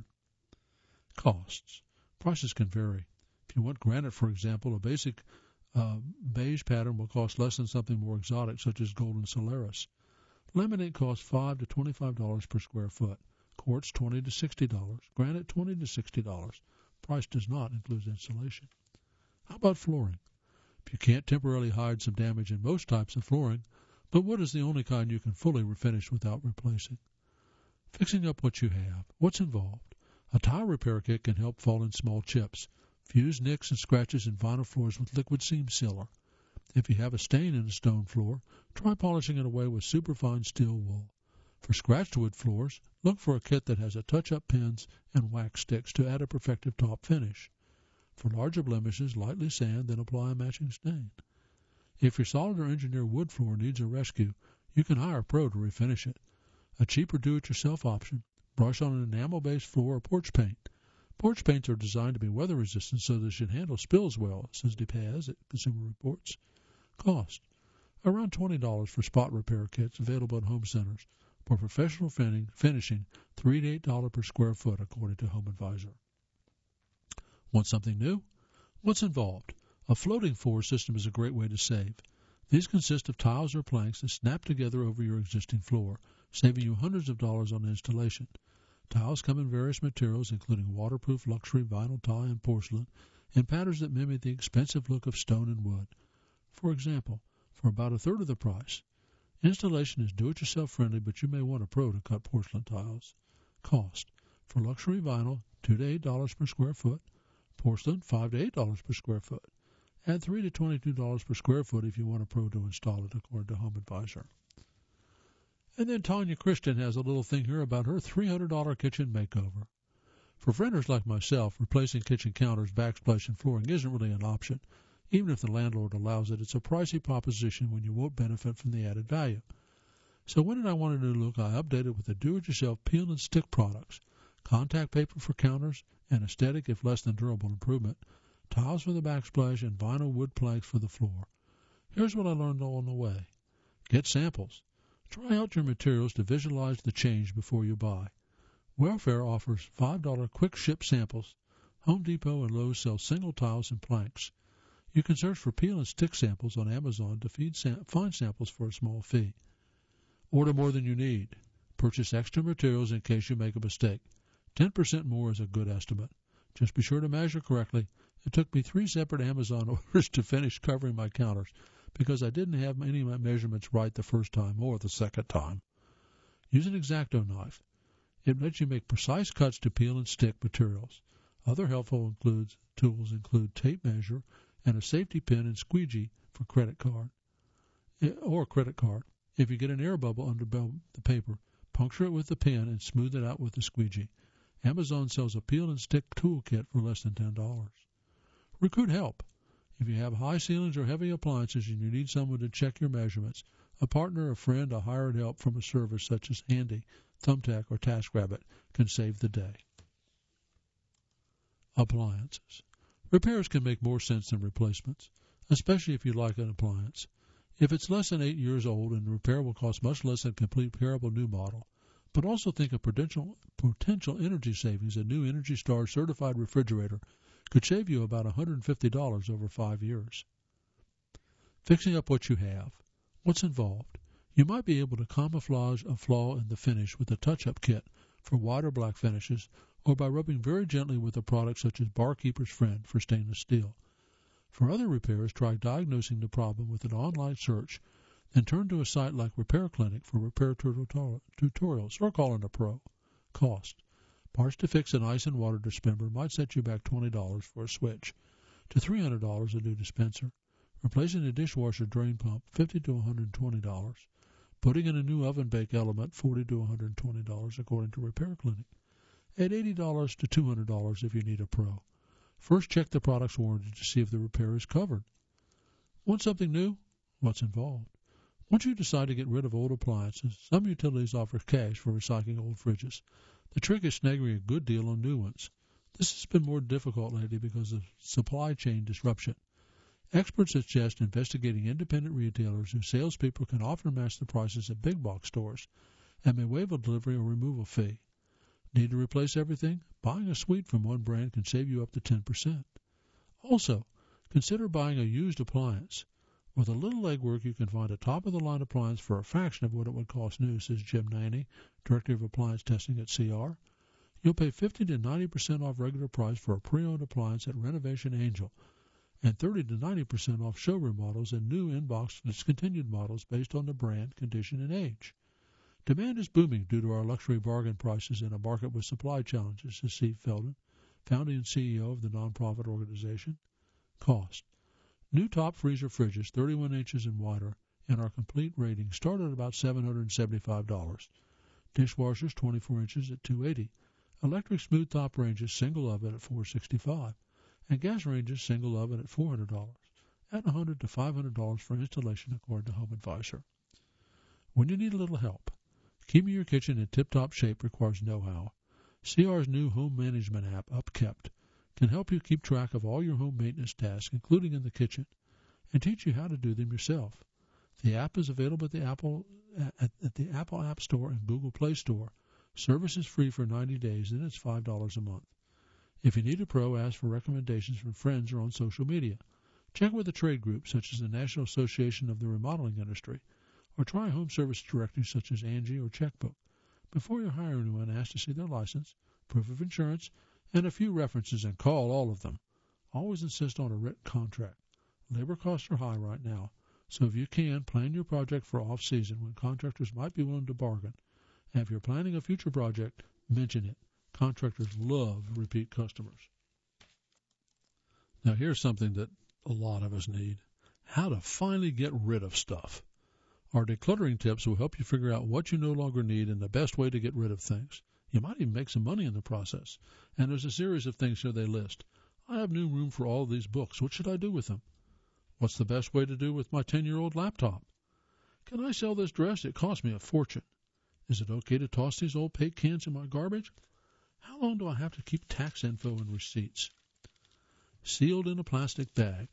Speaker 1: Costs. Prices can vary. If you want granite, for example, a basic uh, beige pattern will cost less than something more exotic, such as golden Solaris. Laminate costs five to twenty-five dollars per square foot. Quartz twenty to sixty dollars. Granite twenty to sixty dollars. Price does not include installation. How about flooring? If you can't temporarily hide some damage in most types of flooring, but wood is the only kind you can fully refinish without replacing. Fixing up what you have. What's involved? A tile repair kit can help fall in small chips. Fuse nicks and scratches in vinyl floors with liquid seam sealer. If you have a stain in a stone floor, try polishing it away with superfine steel wool. For scratched wood floors, look for a kit that has a touch-up pins and wax sticks to add a protective top finish. For larger blemishes, lightly sand, then apply a matching stain. If your solid or engineered wood floor needs a rescue, you can hire a pro to refinish it. A cheaper do-it-yourself option, brush on an enamel-based floor or porch paint. Porch paints are designed to be weather-resistant so they should handle spills well, says DePaz at Consumer Reports. Cost. Around twenty dollars for spot repair kits available at home centers. For professional fin- finishing, three to eight dollars per square foot, according to Home Advisor. Want something new? What's involved? A floating floor system is a great way to save. These consist of tiles or planks that snap together over your existing floor, saving you hundreds of dollars on installation. Tiles come in various materials, including waterproof luxury vinyl tile and porcelain, and patterns that mimic the expensive look of stone and wood. For example, for about a third of the price. Installation is do-it-yourself friendly, but you may want a pro to cut porcelain tiles. Cost. For luxury vinyl, two to eight dollars per square foot. Porcelain, five to eight dollars per square foot. Add three to twenty-two dollars per square foot if you want a pro to install it, according to Home Advisor. And then Tanya Christian has a little thing here about her three hundred dollars kitchen makeover. For frienders like myself, replacing kitchen counters, backsplash, and flooring isn't really an option. Even if the landlord allows it, it's a pricey proposition when you won't benefit from the added value. So when did I want a new look? I updated with the do-it-yourself peel and stick products, contact paper for counters, and aesthetic if less than durable improvement, tiles for the backsplash, and vinyl wood planks for the floor. Here's what I learned along the way. Get samples. Try out your materials to visualize the change before you buy. Welfare offers five dollars quick ship samples. Home Depot and Lowe's sell single tiles and planks. You can search for peel and stick samples on Amazon to feed sam- find samples for a small fee. Order more than you need. Purchase extra materials in case you make a mistake. ten percent more is a good estimate. Just be sure to measure correctly. It took me three separate Amazon orders to finish covering my counters because I didn't have any of my measurements right the first time or the second time. Use an X-Acto knife. It lets you make precise cuts to peel and stick materials. Other helpful includes, tools include tape measure and a safety pin and squeegee for credit card or credit card. If you get an air bubble under the paper, puncture it with the pin and smooth it out with the squeegee. Amazon sells a peel and stick toolkit for less than ten dollars. Recruit help. If you have high ceilings or heavy appliances and you need someone to check your measurements, a partner, a friend, a hired help from a service such as Handy, Thumbtack, or TaskRabbit can save the day. Appliances. Repairs can make more sense than replacements, especially if you like an appliance. If it's less than eight years old and repair will cost much less than a complete repairable new model, but also think of potential, potential energy savings. A new Energy Star certified refrigerator could save you about one hundred fifty dollars over five years. Fixing up what you have. What's involved? You might be able to camouflage a flaw in the finish with a touch-up kit for white or black finishes, or by rubbing very gently with a product such as Barkeeper's Friend for stainless steel. For other repairs, try diagnosing the problem with an online search, then turn to a site like Repair Clinic for repair tutorials, or call in a pro. Cost. Parts to fix an ice and water dispenser might set you back twenty dollars for a switch, to three hundred dollars a new dispenser. Replacing a dishwasher drain pump, fifty to one hundred twenty dollars. Putting in a new oven bake element, forty to one hundred twenty dollars according to Repair Clinic. At eighty dollars to two hundred dollars if you need a pro. First check the product's warranty to see if the repair is covered. Want something new? What's involved? Once you decide to get rid of old appliances, some utilities offer cash for recycling old fridges. The trick is snagging a good deal on new ones. This has been more difficult lately because of supply chain disruption. Experts suggest investigating independent retailers whose salespeople can often match the prices at big box stores and may waive a delivery or removal fee. Need to replace everything? Buying a suite from one brand can save you up to ten percent. Also, consider buying a used appliance. With a little legwork, you can find a top-of-the-line appliance for a fraction of what it would cost new, says Jim Naney, Director of Appliance Testing at C R. You'll pay fifty to ninety percent off regular price for a pre-owned appliance at Renovation Angel, and thirty to ninety percent off showroom models and new in-box discontinued models based on the brand, condition, and age. Demand is booming due to our luxury bargain prices in a market with supply challenges, says Steve Feldman, founding and C E O of the nonprofit organization. Cost. New top freezer fridges, thirty-one inches and wider, and our complete rating start at about seven hundred seventy-five dollars. Dishwashers, twenty-four inches at two hundred eighty dollars. Electric smooth top ranges, single oven at four hundred sixty-five dollars. And gas ranges, single oven at four hundred dollars. At one hundred to five hundred dollars for installation, according to Home Advisor. When you need a little help, keeping your kitchen in tip-top shape requires know-how. C R's new home management app, Upkept, can help you keep track of all your home maintenance tasks, including in the kitchen, and teach you how to do them yourself. The app is available at the Apple at, at the Apple App Store and Google Play Store. Service is free for ninety days, and it's five dollars a month. If you need a pro, ask for recommendations from friends or on social media. Check with a trade group, such as the National Association of the Remodeling Industry, or try home service directories such as Angie or Checkbook. Before you hire anyone, ask to see their license, proof of insurance, and a few references, and call all of them. Always insist on a written contract. Labor costs are high right now, so if you can, plan your project for off-season when contractors might be willing to bargain. And if you're planning a future project, mention it. Contractors love repeat customers. Now here's something that a lot of us need. How to finally get rid of stuff. Our decluttering tips will help you figure out what you no longer need and the best way to get rid of things. You might even make some money in the process. And there's a series of things here they list. I have new room for all of these books. What should I do with them? What's the best way to do with my ten-year-old laptop? Can I sell this dress? It cost me a fortune. Is it okay to toss these old paint cans in my garbage? How long do I have to keep tax info and receipts? Sealed in a plastic bag.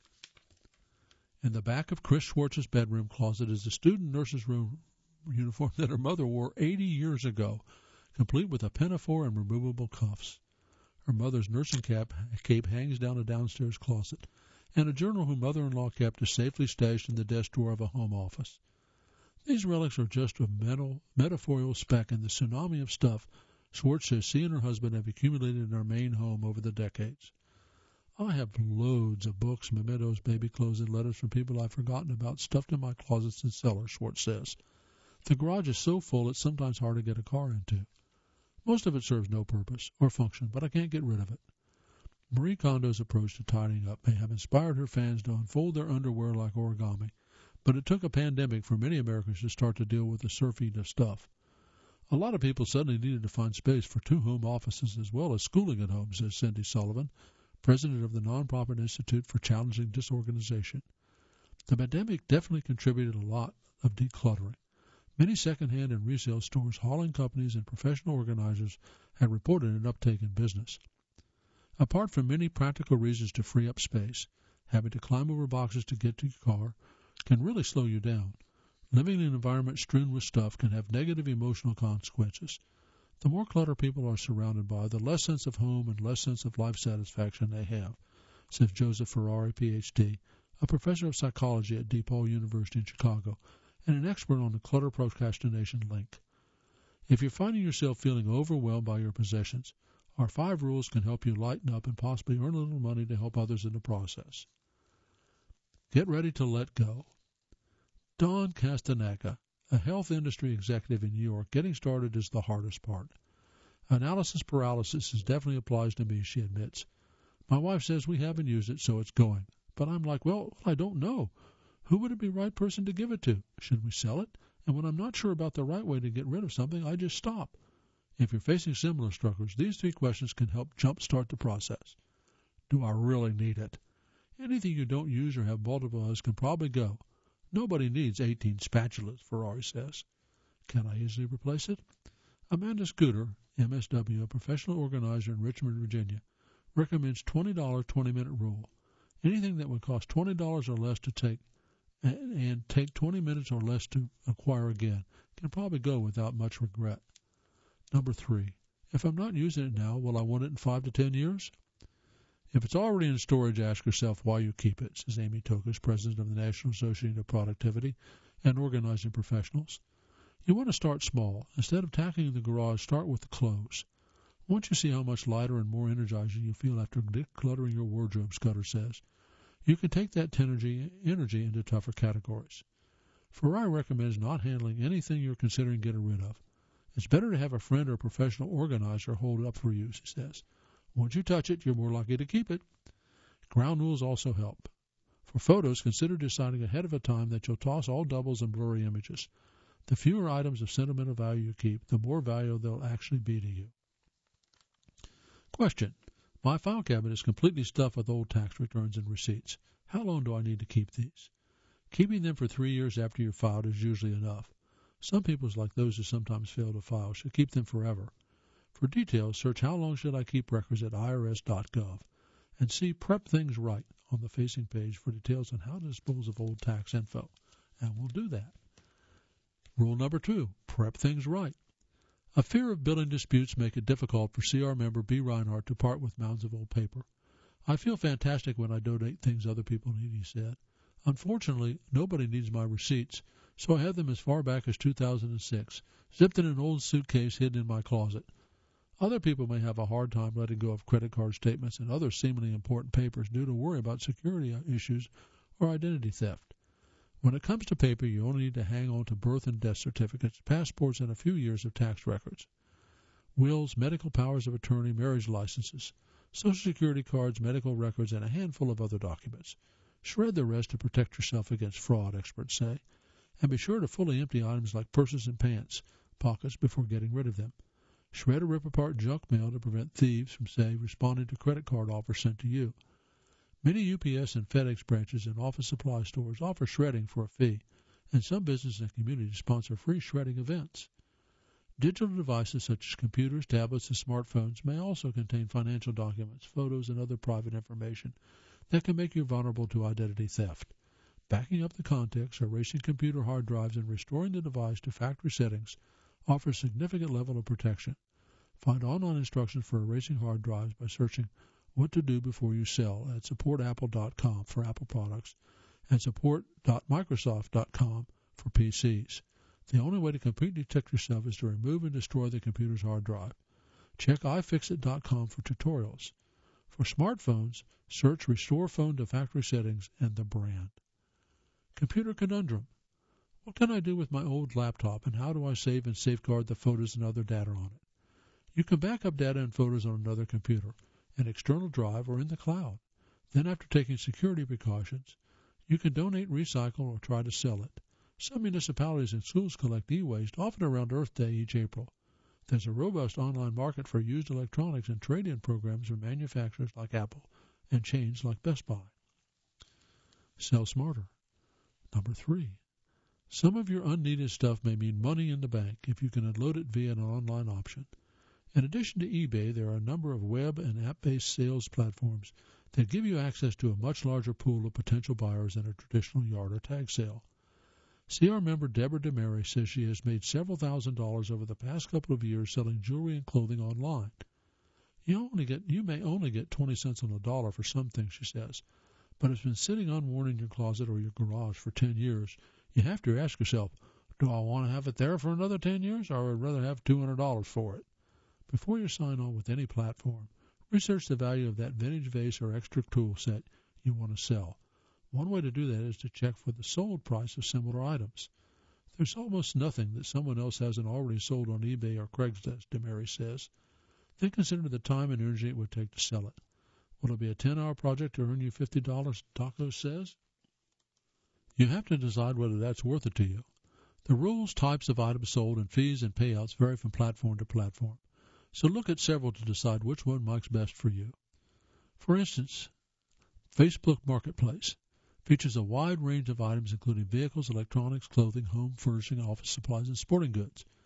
Speaker 1: In the back of Chris Schwartz's bedroom closet is a student nurse's room uniform that her mother wore eighty years ago, complete with a pinafore and removable cuffs. Her mother's nursing cap, cape hangs down a downstairs closet, and a journal her mother-in-law kept is safely stashed in the desk drawer of a home office. These relics are just a metal, metaphorical speck in the tsunami of stuff Schwartz says she and her husband have accumulated in our main home over the decades. I have loads of books, mementos, baby clothes, and letters from people I've forgotten about stuffed in my closets and cellars, Schwartz says. The garage is so full it's sometimes hard to get a car into. Most of it serves no purpose or function, but I can't get rid of it. Marie Kondo's approach to tidying up may have inspired her fans to unfold their underwear like origami, but it took a pandemic for many Americans to start to deal with the surfeit of stuff. A lot of people suddenly needed to find space for two home offices as well as schooling at home, says Cindy Sullivan, president of the Nonprofit Institute for Challenging Disorganization. The pandemic definitely contributed a lot of decluttering. Many secondhand and resale stores, hauling companies, and professional organizers have reported an uptake in business. Apart from many practical reasons to free up space, having to climb over boxes to get to your car can really slow you down. Living in an environment strewn with stuff can have negative emotional consequences. The more clutter people are surrounded by, the less sense of home and less sense of life satisfaction they have, says Joseph Ferrari, P H D, a professor of psychology at DePaul University in Chicago, and an expert on the clutter procrastination link. If you're finding yourself feeling overwhelmed by your possessions, our five rules can help you lighten up and possibly earn a little money to help others in the process. Get ready to let go. Dawn Castaneda, a health industry executive in New York, getting started is the hardest part. Analysis paralysis is definitely applies to me, she admits. My wife says we haven't used it, so it's going. But I'm like, well, I don't know. Who would it be the right person to give it to? Should we sell it? And when I'm not sure about the right way to get rid of something, I just stop. If you're facing similar struggles, these three questions can help jumpstart the process. Do I really need it? Anything you don't use or have multiple of can probably go. Nobody needs eighteen spatulas, Ferrari says. Can I easily replace it? Amanda Scooter, M S W, a professional organizer in Richmond, Virginia, recommends twenty dollars twenty-minute rule. Anything that would cost twenty dollars or less to take and, and take twenty minutes or less to acquire again can probably go without much regret. Number three, if I'm not using it now, will I want it in five to ten years? If it's already in storage, ask yourself why you keep it, says Amy Tokus, president of the National Association of Productivity and Organizing Professionals. You want to start small. Instead of tackling the garage, start with the clothes. Once you see how much lighter and more energizing you feel after decluttering your wardrobe, Scudder says, you can take that energy, energy into tougher categories. Ferrari recommends not handling anything you're considering getting rid of. It's better to have a friend or a professional organizer hold it up for you, she says. Once you touch it, you're more likely to keep it. Ground rules also help. For photos, consider deciding ahead of a time that you'll toss all doubles and blurry images. The fewer items of sentimental value you keep, the more value they'll actually be to you. Question. My file cabinet is completely stuffed with old tax returns and receipts. How long do I need to keep these? Keeping them for three years after you're filed is usually enough. Some people, like those who sometimes fail to file, should keep them forever. For details, search How Long Should I Keep Records at I R S dot gov and see Prep Things Right on the facing page for details on how to dispose of old tax info. And we'll do that. Rule number two, prep things right. A fear of billing disputes make it difficult for C R member B. Reinhardt to part with mounds of old paper. I feel fantastic when I donate things other people need, he said. Unfortunately, nobody needs my receipts, so I have them as far back as two thousand six, zipped in an old suitcase hidden in my closet. Other people may have a hard time letting go of credit card statements and other seemingly important papers due to worry about security issues or identity theft. When it comes to paper, you only need to hang on to birth and death certificates, passports, and a few years of tax records. Wills, medical powers of attorney, marriage licenses, Social Security cards, medical records, and a handful of other documents. Shred the rest to protect yourself against fraud, experts say, and be sure to fully empty items like purses and pants pockets before getting rid of them. Shred or rip apart junk mail to prevent thieves from, say, responding to credit card offers sent to you. Many U P S and FedEx branches and office supply stores offer shredding for a fee, and some businesses and communities sponsor free shredding events. Digital devices such as computers, tablets, and smartphones may also contain financial documents, photos, and other private information that can make you vulnerable to identity theft. Backing up the contents, erasing computer hard drives, and restoring the device to factory settings offers a significant level of protection. Find online instructions for erasing hard drives by searching What to Do Before You Sell at support apple dot com for Apple products and support dot microsoft dot com for P Cs. The only way to completely protect yourself is to remove and destroy the computer's hard drive. Check i fix it dot com for tutorials. For smartphones, search Restore Phone to Factory Settings and the brand. Computer conundrum. What can I do with my old laptop, and how do I save and safeguard the photos and other data on it? You can back up data and photos on another computer, an external drive, or in the cloud. Then, after taking security precautions, you can donate, recycle, or try to sell it. Some municipalities and schools collect e-waste, often around Earth Day each April. There's a robust online market for used electronics and trade-in programs from manufacturers like Apple and chains like Best Buy. Sell smarter. Number three. Some of your unneeded stuff may mean money in the bank if you can unload it via an online option. In addition to eBay, there are a number of web and app-based sales platforms that give you access to a much larger pool of potential buyers than a traditional yard or tag sale. C R member Deborah DeMary says she has made several thousand dollars over the past couple of years selling jewelry and clothing online. You only get you may only get twenty cents on the dollar for some things, she says, but it's been sitting unworn in your closet or your garage for ten years. You have to ask yourself, do I want to have it there for another ten years, or would I rather have two hundred dollars for it? Before you sign on with any platform, research the value of that vintage vase or extra tool set you want to sell. One way to do that is to check for the sold price of similar items. There's almost nothing that someone else hasn't already sold on eBay or Craigslist, DeMary says. Then consider the time and energy it would take to sell it. Will it be a ten-hour project to earn you fifty dollars, Taco says? You have to decide whether that's worth it to you. The rules, types of items sold, and fees and payouts vary from platform to platform, so look at several to decide which one works best for you. For instance, Facebook Marketplace features a wide range of items including vehicles, electronics, clothing, home furnishing, office supplies, and sporting goods.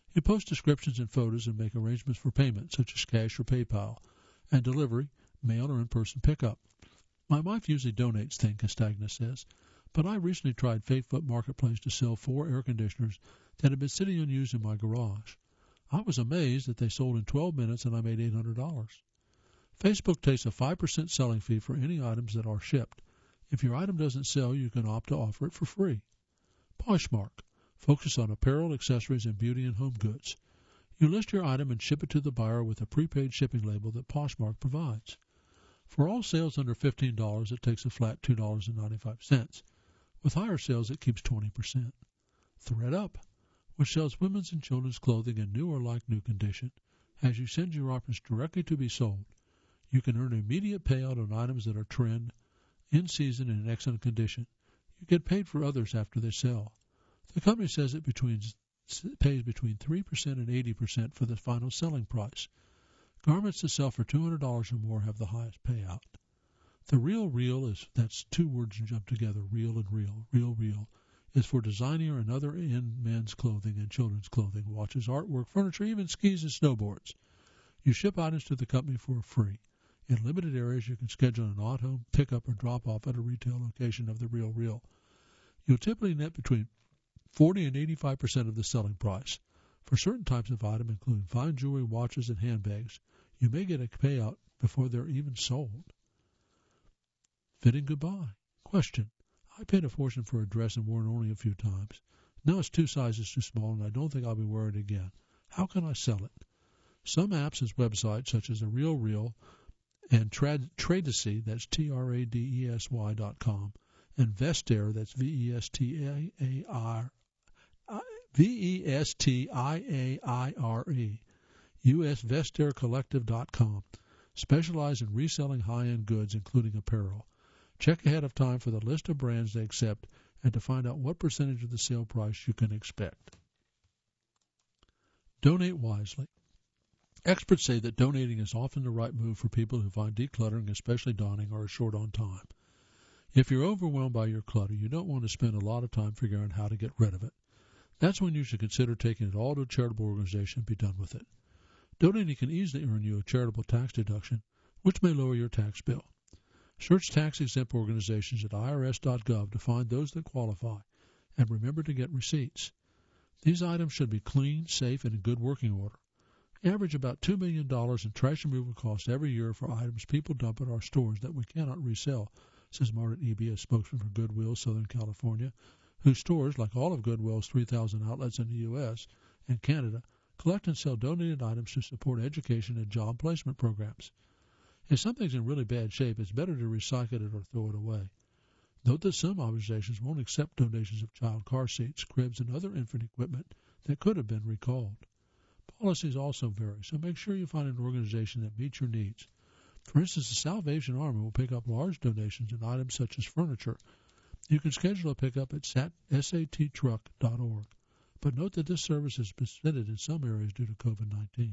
Speaker 1: You post descriptions and photos and make arrangements for payment, such as cash or PayPal, and delivery, mail or in-person pickup. My wife usually donates things, Castagna says, but I recently tried Facebook Marketplace to sell four air conditioners that had been sitting unused in my garage. I was amazed that they sold in twelve minutes and I made eight hundred dollars. Facebook takes a five percent selling fee for any items that are shipped. If your item doesn't sell, you can opt to offer it for free. Poshmark. Focus on apparel, accessories, and beauty and home goods. You list your item and ship it to the buyer with a prepaid shipping label that Poshmark provides. For all sales under fifteen dollars, it takes a flat two dollars and ninety-five cents. With higher sales, it keeps twenty percent. ThreadUp, which sells women's and children's clothing in new or like-new condition, has you send your items directly to be sold. You can earn immediate payout on items that are trend, in season, and in excellent condition. You get paid for others after they sell. The company says it between, pays between three percent and eighty percent for the final selling price. Garments that sell for two hundred dollars or more have the highest payout. The Real Real is, that's two words jump together, real and real, Real Real, is for designer and other in men's clothing and children's clothing, watches, artwork, furniture, even skis and snowboards. You ship items to the company for free. In limited areas, you can schedule an auto pickup or drop-off at a retail location of the Real Real. You'll typically net between forty and eighty-five percent of the selling price. For certain types of items, including fine jewelry, watches, and handbags, you may get a payout before they're even sold. Fitting goodbye. Question. I paid a fortune for a dress and wore it only a few times. Now it's two sizes too small, and I don't think I'll be wearing it again. How can I sell it? Some apps and websites, such as The Real Real and Tradesy, that's T R A D E S Y dot com, and Vestair, that's V E S T A R V E S T I A I R E, U S Vestair Collective dot com, specialize in reselling high-end goods, including apparel. Check ahead of time for the list of brands they accept and to find out what percentage of the sale price you can expect. Donate wisely. Experts say that donating is often the right move for people who find decluttering especially daunting or are short on time. If you're overwhelmed by your clutter, you don't want to spend a lot of time figuring out how to get rid of it. That's when you should consider taking it all to a charitable organization and be done with it. Donating can easily earn you a charitable tax deduction, which may lower your tax bill. Search tax-exempt organizations at I R S dot gov to find those that qualify, and remember to get receipts. These items should be clean, safe, and in good working order. Average about two million dollars in trash removal costs every year for items people dump at our stores that we cannot resell, says Margaret Eby, a spokesman for Goodwill, Southern California, whose stores, like all of Goodwill's three thousand outlets in the U S and Canada, collect and sell donated items to support education and job placement programs. If something's in really bad shape, it's better to recycle it or throw it away. Note that some organizations won't accept donations of child car seats, cribs, and other infant equipment that could have been recalled. Policies also vary, so make sure you find an organization that meets your needs. For instance, the Salvation Army will pick up large donations in items such as furniture. You can schedule a pickup at S A T truck dot org, but note that this service has been suspended in some areas due to COVID nineteen.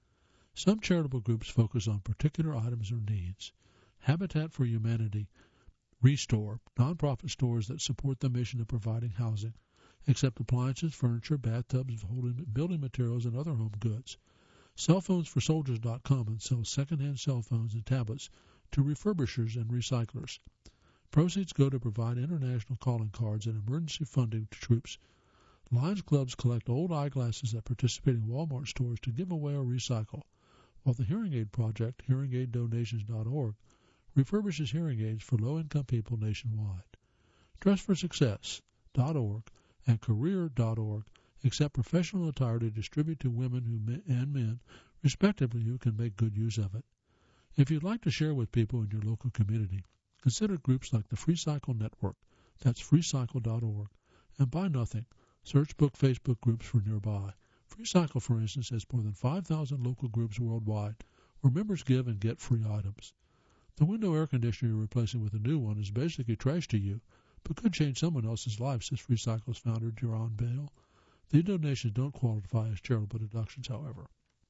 Speaker 1: Some charitable groups focus on particular items or needs. Habitat for Humanity, Restore, nonprofit stores that support the mission of providing housing, accept appliances, furniture, bathtubs, building materials, and other home goods. Cell phones for soldiers dot com and sells secondhand cell phones and tablets to refurbishers and recyclers. Proceeds go to provide international calling cards and emergency funding to troops. Lions Clubs collect old eyeglasses at participating Walmart stores to give away or recycle, while the Hearing Aid Project, hearing aid donations dot org, refurbishes hearing aids for low-income people nationwide. Dress for Success dot org and Career dot org accept professional attire to distribute to women who and men, respectively, who can make good use of it. If you'd like to share with people in your local community, consider groups like the Free Cycle Network, that's free cycle dot org, and Buy Nothing. Search book Facebook groups for nearby. Free Cycle, for instance, has more than five thousand local groups worldwide where members give and get free items. The window air conditioner you're replacing with a new one is basically trash to you, but could change someone else's life, says Free Cycle's founder, Duran Bale. These donations don't qualify as charitable deductions, however.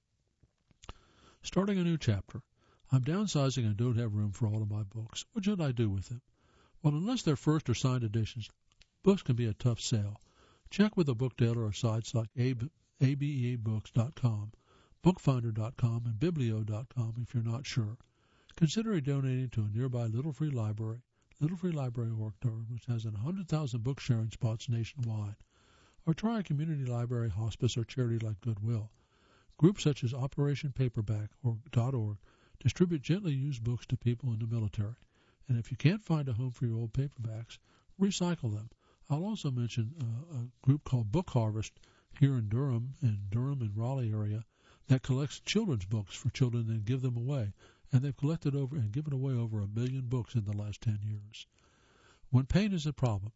Speaker 1: Starting a new chapter. I'm downsizing and don't have room for all of my books. What should I do with them? Well, unless they're first or signed editions, books can be a tough sale. Check with a book dealer or sites like Abe A B E A books dot com, bookfinder dot com, and biblio dot com if you're not sure. Consider donating to a nearby Little Free Library, Little Free Library dot org, which has one hundred thousand book sharing spots nationwide. Or try a community library, hospice, or charity like Goodwill. Groups such as Operation Paperback dot org distribute gently used books to people in the military. And if you can't find a home for your old paperbacks, recycle them. I'll also mention uh, a group called Book Harvest here in Durham, in Durham and Raleigh area, that collects children's books for children and give them away. And they've collected over and given away over a million books in the last ten years. When paint is a problem.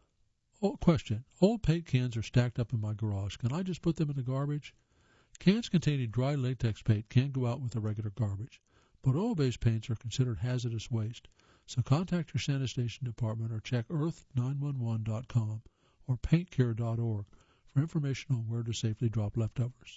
Speaker 1: Oh, question. Old paint cans are stacked up in my garage. Can I just put them in the garbage? Cans containing dry latex paint can't go out with the regular garbage, but oil-based paints are considered hazardous waste. So contact your sanitation department or check earth nine one one dot com or paint care dot org for information on where to safely drop leftovers.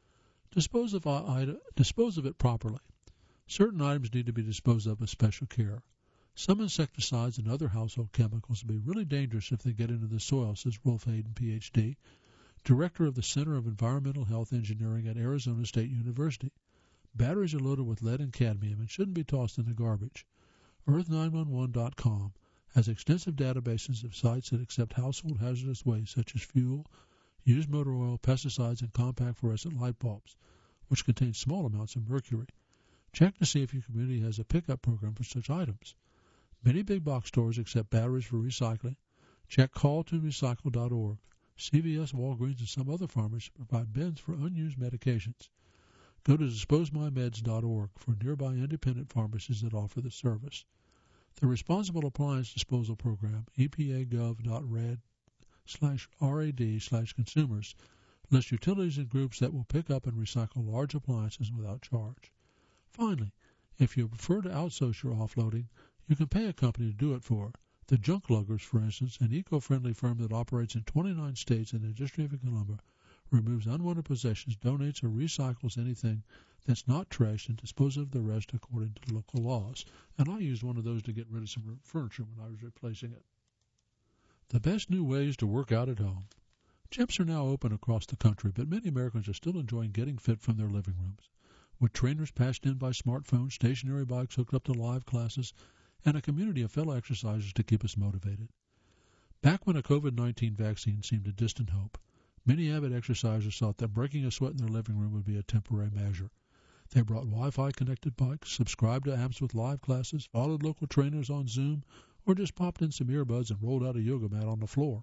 Speaker 1: Dispose of, dispose of it properly. Certain items need to be disposed of with special care. Some insecticides and other household chemicals will be really dangerous if they get into the soil, says Wolf Hayden, P H D, Director of the Center of Environmental Health Engineering at Arizona State University. Batteries are loaded with lead and cadmium and shouldn't be tossed in the garbage. earth nine one one dot com has extensive databases of sites that accept household hazardous waste such as fuel, used motor oil, pesticides, and compact fluorescent light bulbs, which contain small amounts of mercury. Check to see if your community has a pickup program for such items. Many big box stores accept batteries for recycling. Check call to recycle dot org. C V S, Walgreens, and some other pharmacies provide bins for unused medications. Go to dispose my meds dot org for nearby independent pharmacies that offer the service. The Responsible Appliance Disposal Program, E P A gov dot red slash RAD slash consumers, lists utilities and groups that will pick up and recycle large appliances without charge. Finally, if you prefer to outsource your offloading, you can pay a company to do it for. The Junk Luggers, for instance, an eco-friendly firm that operates in twenty-nine states and the District of Columbia, removes unwanted possessions, donates or recycles anything that's not trash, and disposes of the rest according to local laws. And I used one of those to get rid of some furniture when I was replacing it. The best new ways to work out at home. Gyms are now open across the country, but many Americans are still enjoying getting fit from their living rooms. With trainers patched in by smartphones, stationary bikes hooked up to live classes, and a community of fellow exercisers to keep us motivated. Back when a COVID nineteen vaccine seemed a distant hope, many avid exercisers thought that breaking a sweat in their living room would be a temporary measure. They brought Wi-Fi connected bikes, subscribed to apps with live classes, followed local trainers on Zoom, or just popped in some earbuds and rolled out a yoga mat on the floor.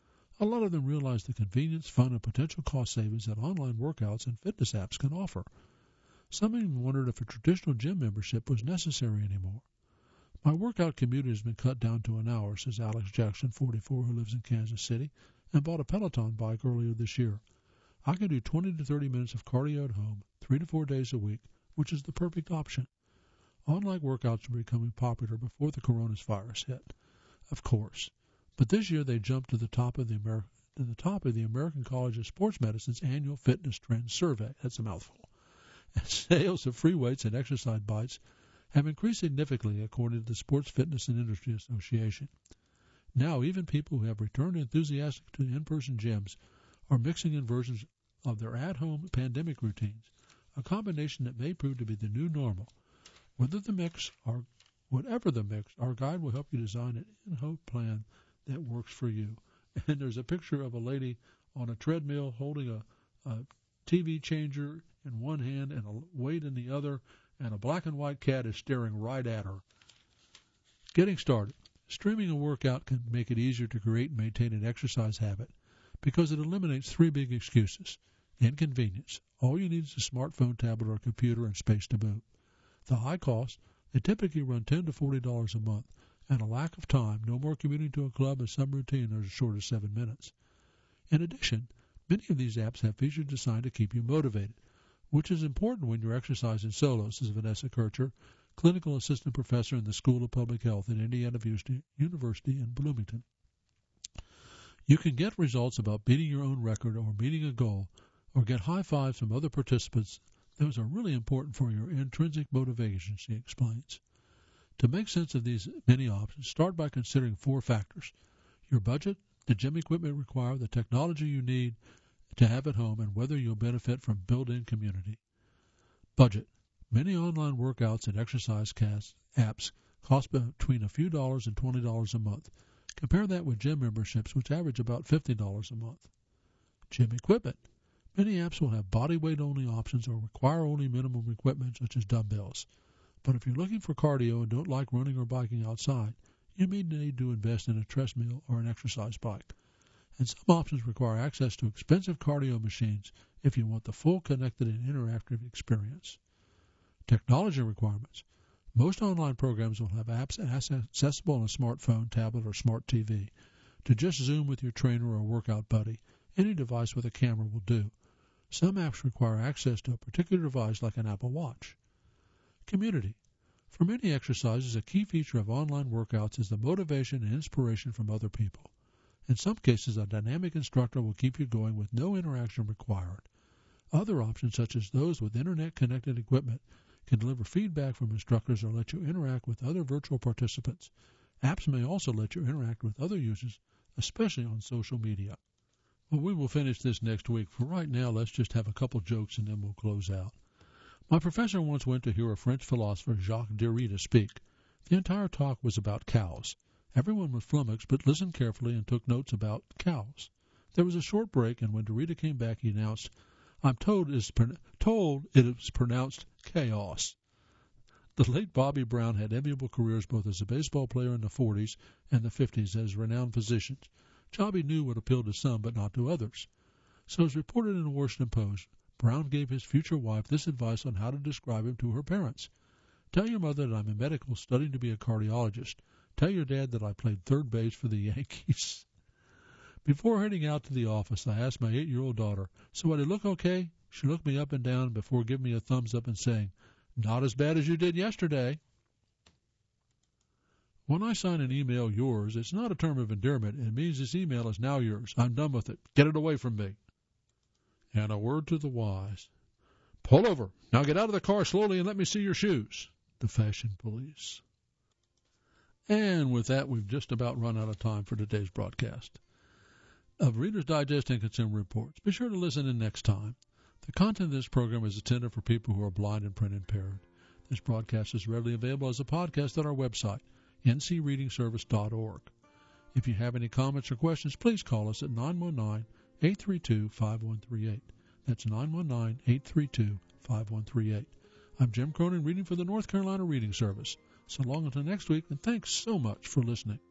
Speaker 1: A lot of them realized the convenience, fun, and potential cost savings that online workouts and fitness apps can offer. Some even wondered if a traditional gym membership was necessary anymore. My workout commute has been cut down to an hour, says Alex Jackson, forty-four, who lives in Kansas City, and bought a Peloton bike earlier this year. I can do twenty to thirty minutes of cardio at home, three to four days a week, which is the perfect option. Online workouts were becoming popular before the coronavirus hit, of course. But this year they jumped to the top of the Ameri- to the top of the American College of Sports Medicine's annual fitness trends survey. That's a mouthful. And sales of free weights and exercise bikes have increased significantly according to the Sports Fitness and Industry Association. Now, even people who have returned enthusiastic to in-person gyms are mixing in versions of their at-home pandemic routines, a combination that may prove to be the new normal. Whether the mix or whatever the mix, our guide will help you design an in-home plan that works for you. And there's a picture of a lady on a treadmill holding a, a T V changer in one hand and a weight in the other, and a black and white cat is staring right at her. Getting started. Streaming a workout can make it easier to create and maintain an exercise habit because it eliminates three big excuses. Inconvenience. All you need is a smartphone, tablet, or computer and space to boot. The high cost. They typically run ten to forty dollars a month. And a lack of time. No more commuting to a club and some routine are as short as seven minutes. In addition, many of these apps have features designed to keep you motivated, which is important when you're exercising solo, says Vanessa Kircher, clinical assistant professor in the School of Public Health at Indiana University in Bloomington. You can get results about beating your own record or meeting a goal, or get high fives from other participants. Those are really important for your intrinsic motivation, she explains. To make sense of these many options, start by considering four factors: your budget, the gym equipment required, the technology you need to have at home and whether you'll benefit from built-in community. Budget. Many online workouts and exercise cast apps cost between a few dollars and twenty dollars a month. Compare that with gym memberships, which average about fifty dollars a month. Gym equipment. Many apps will have body weight only options or require only minimum equipment such as dumbbells. But if you're looking for cardio and don't like running or biking outside, you may need to invest in a treadmill or an exercise bike. And some options require access to expensive cardio machines if you want the full connected and interactive experience. Technology requirements. Most online programs will have apps accessible on a smartphone, tablet, or smart T V. To just Zoom with your trainer or workout buddy, any device with a camera will do. Some apps require access to a particular device like an Apple Watch. Community. For many exercises, a key feature of online workouts is the motivation and inspiration from other people. In some cases, a dynamic instructor will keep you going with no interaction required. Other options, such as those with internet-connected equipment, can deliver feedback from instructors or let you interact with other virtual participants. Apps may also let you interact with other users, especially on social media. Well, we will finish this next week. For right now, let's just have a couple jokes and then we'll close out. My professor once went to hear a French philosopher, Jacques Derrida, speak. The entire talk was about cows. Everyone was flummoxed, but listened carefully and took notes about cows. There was a short break, and when Derrida came back, he announced, I'm told, is, told it is pronounced chaos. The late Bobby Brown had enviable careers both as a baseball player in the forties and the fifties as renowned physicians. Bobby knew what appealed to some, but not to others. So as reported in the Washington Post, Brown gave his future wife this advice on how to describe him to her parents. Tell your mother that I'm in medical studying to be a cardiologist. Tell your dad that I played third base for the Yankees. Before heading out to the office, I asked my eight-year-old daughter, so would it look okay? She looked me up and down before giving me a thumbs up and saying, not as bad as you did yesterday. When I sign an email yours, it's not a term of endearment. It means this email is now yours. I'm done with it. Get it away from me. And a word to the wise. Pull over. Now get out of the car slowly and let me see your shoes. The fashion police. And with that, we've just about run out of time for today's broadcast of Reader's Digest and Consumer Reports. Be sure to listen in next time. The content of this program is intended for people who are blind and print impaired. This broadcast is readily available as a podcast at our website, n c reading service dot org. If you have any comments or questions, please call us at nine one nine, eight three two, five one three eight. That's nine one nine, eight three two, five one three eight. I'm Jim Cronin, reading for the North Carolina Reading Service. So long until next week, and thanks so much for listening.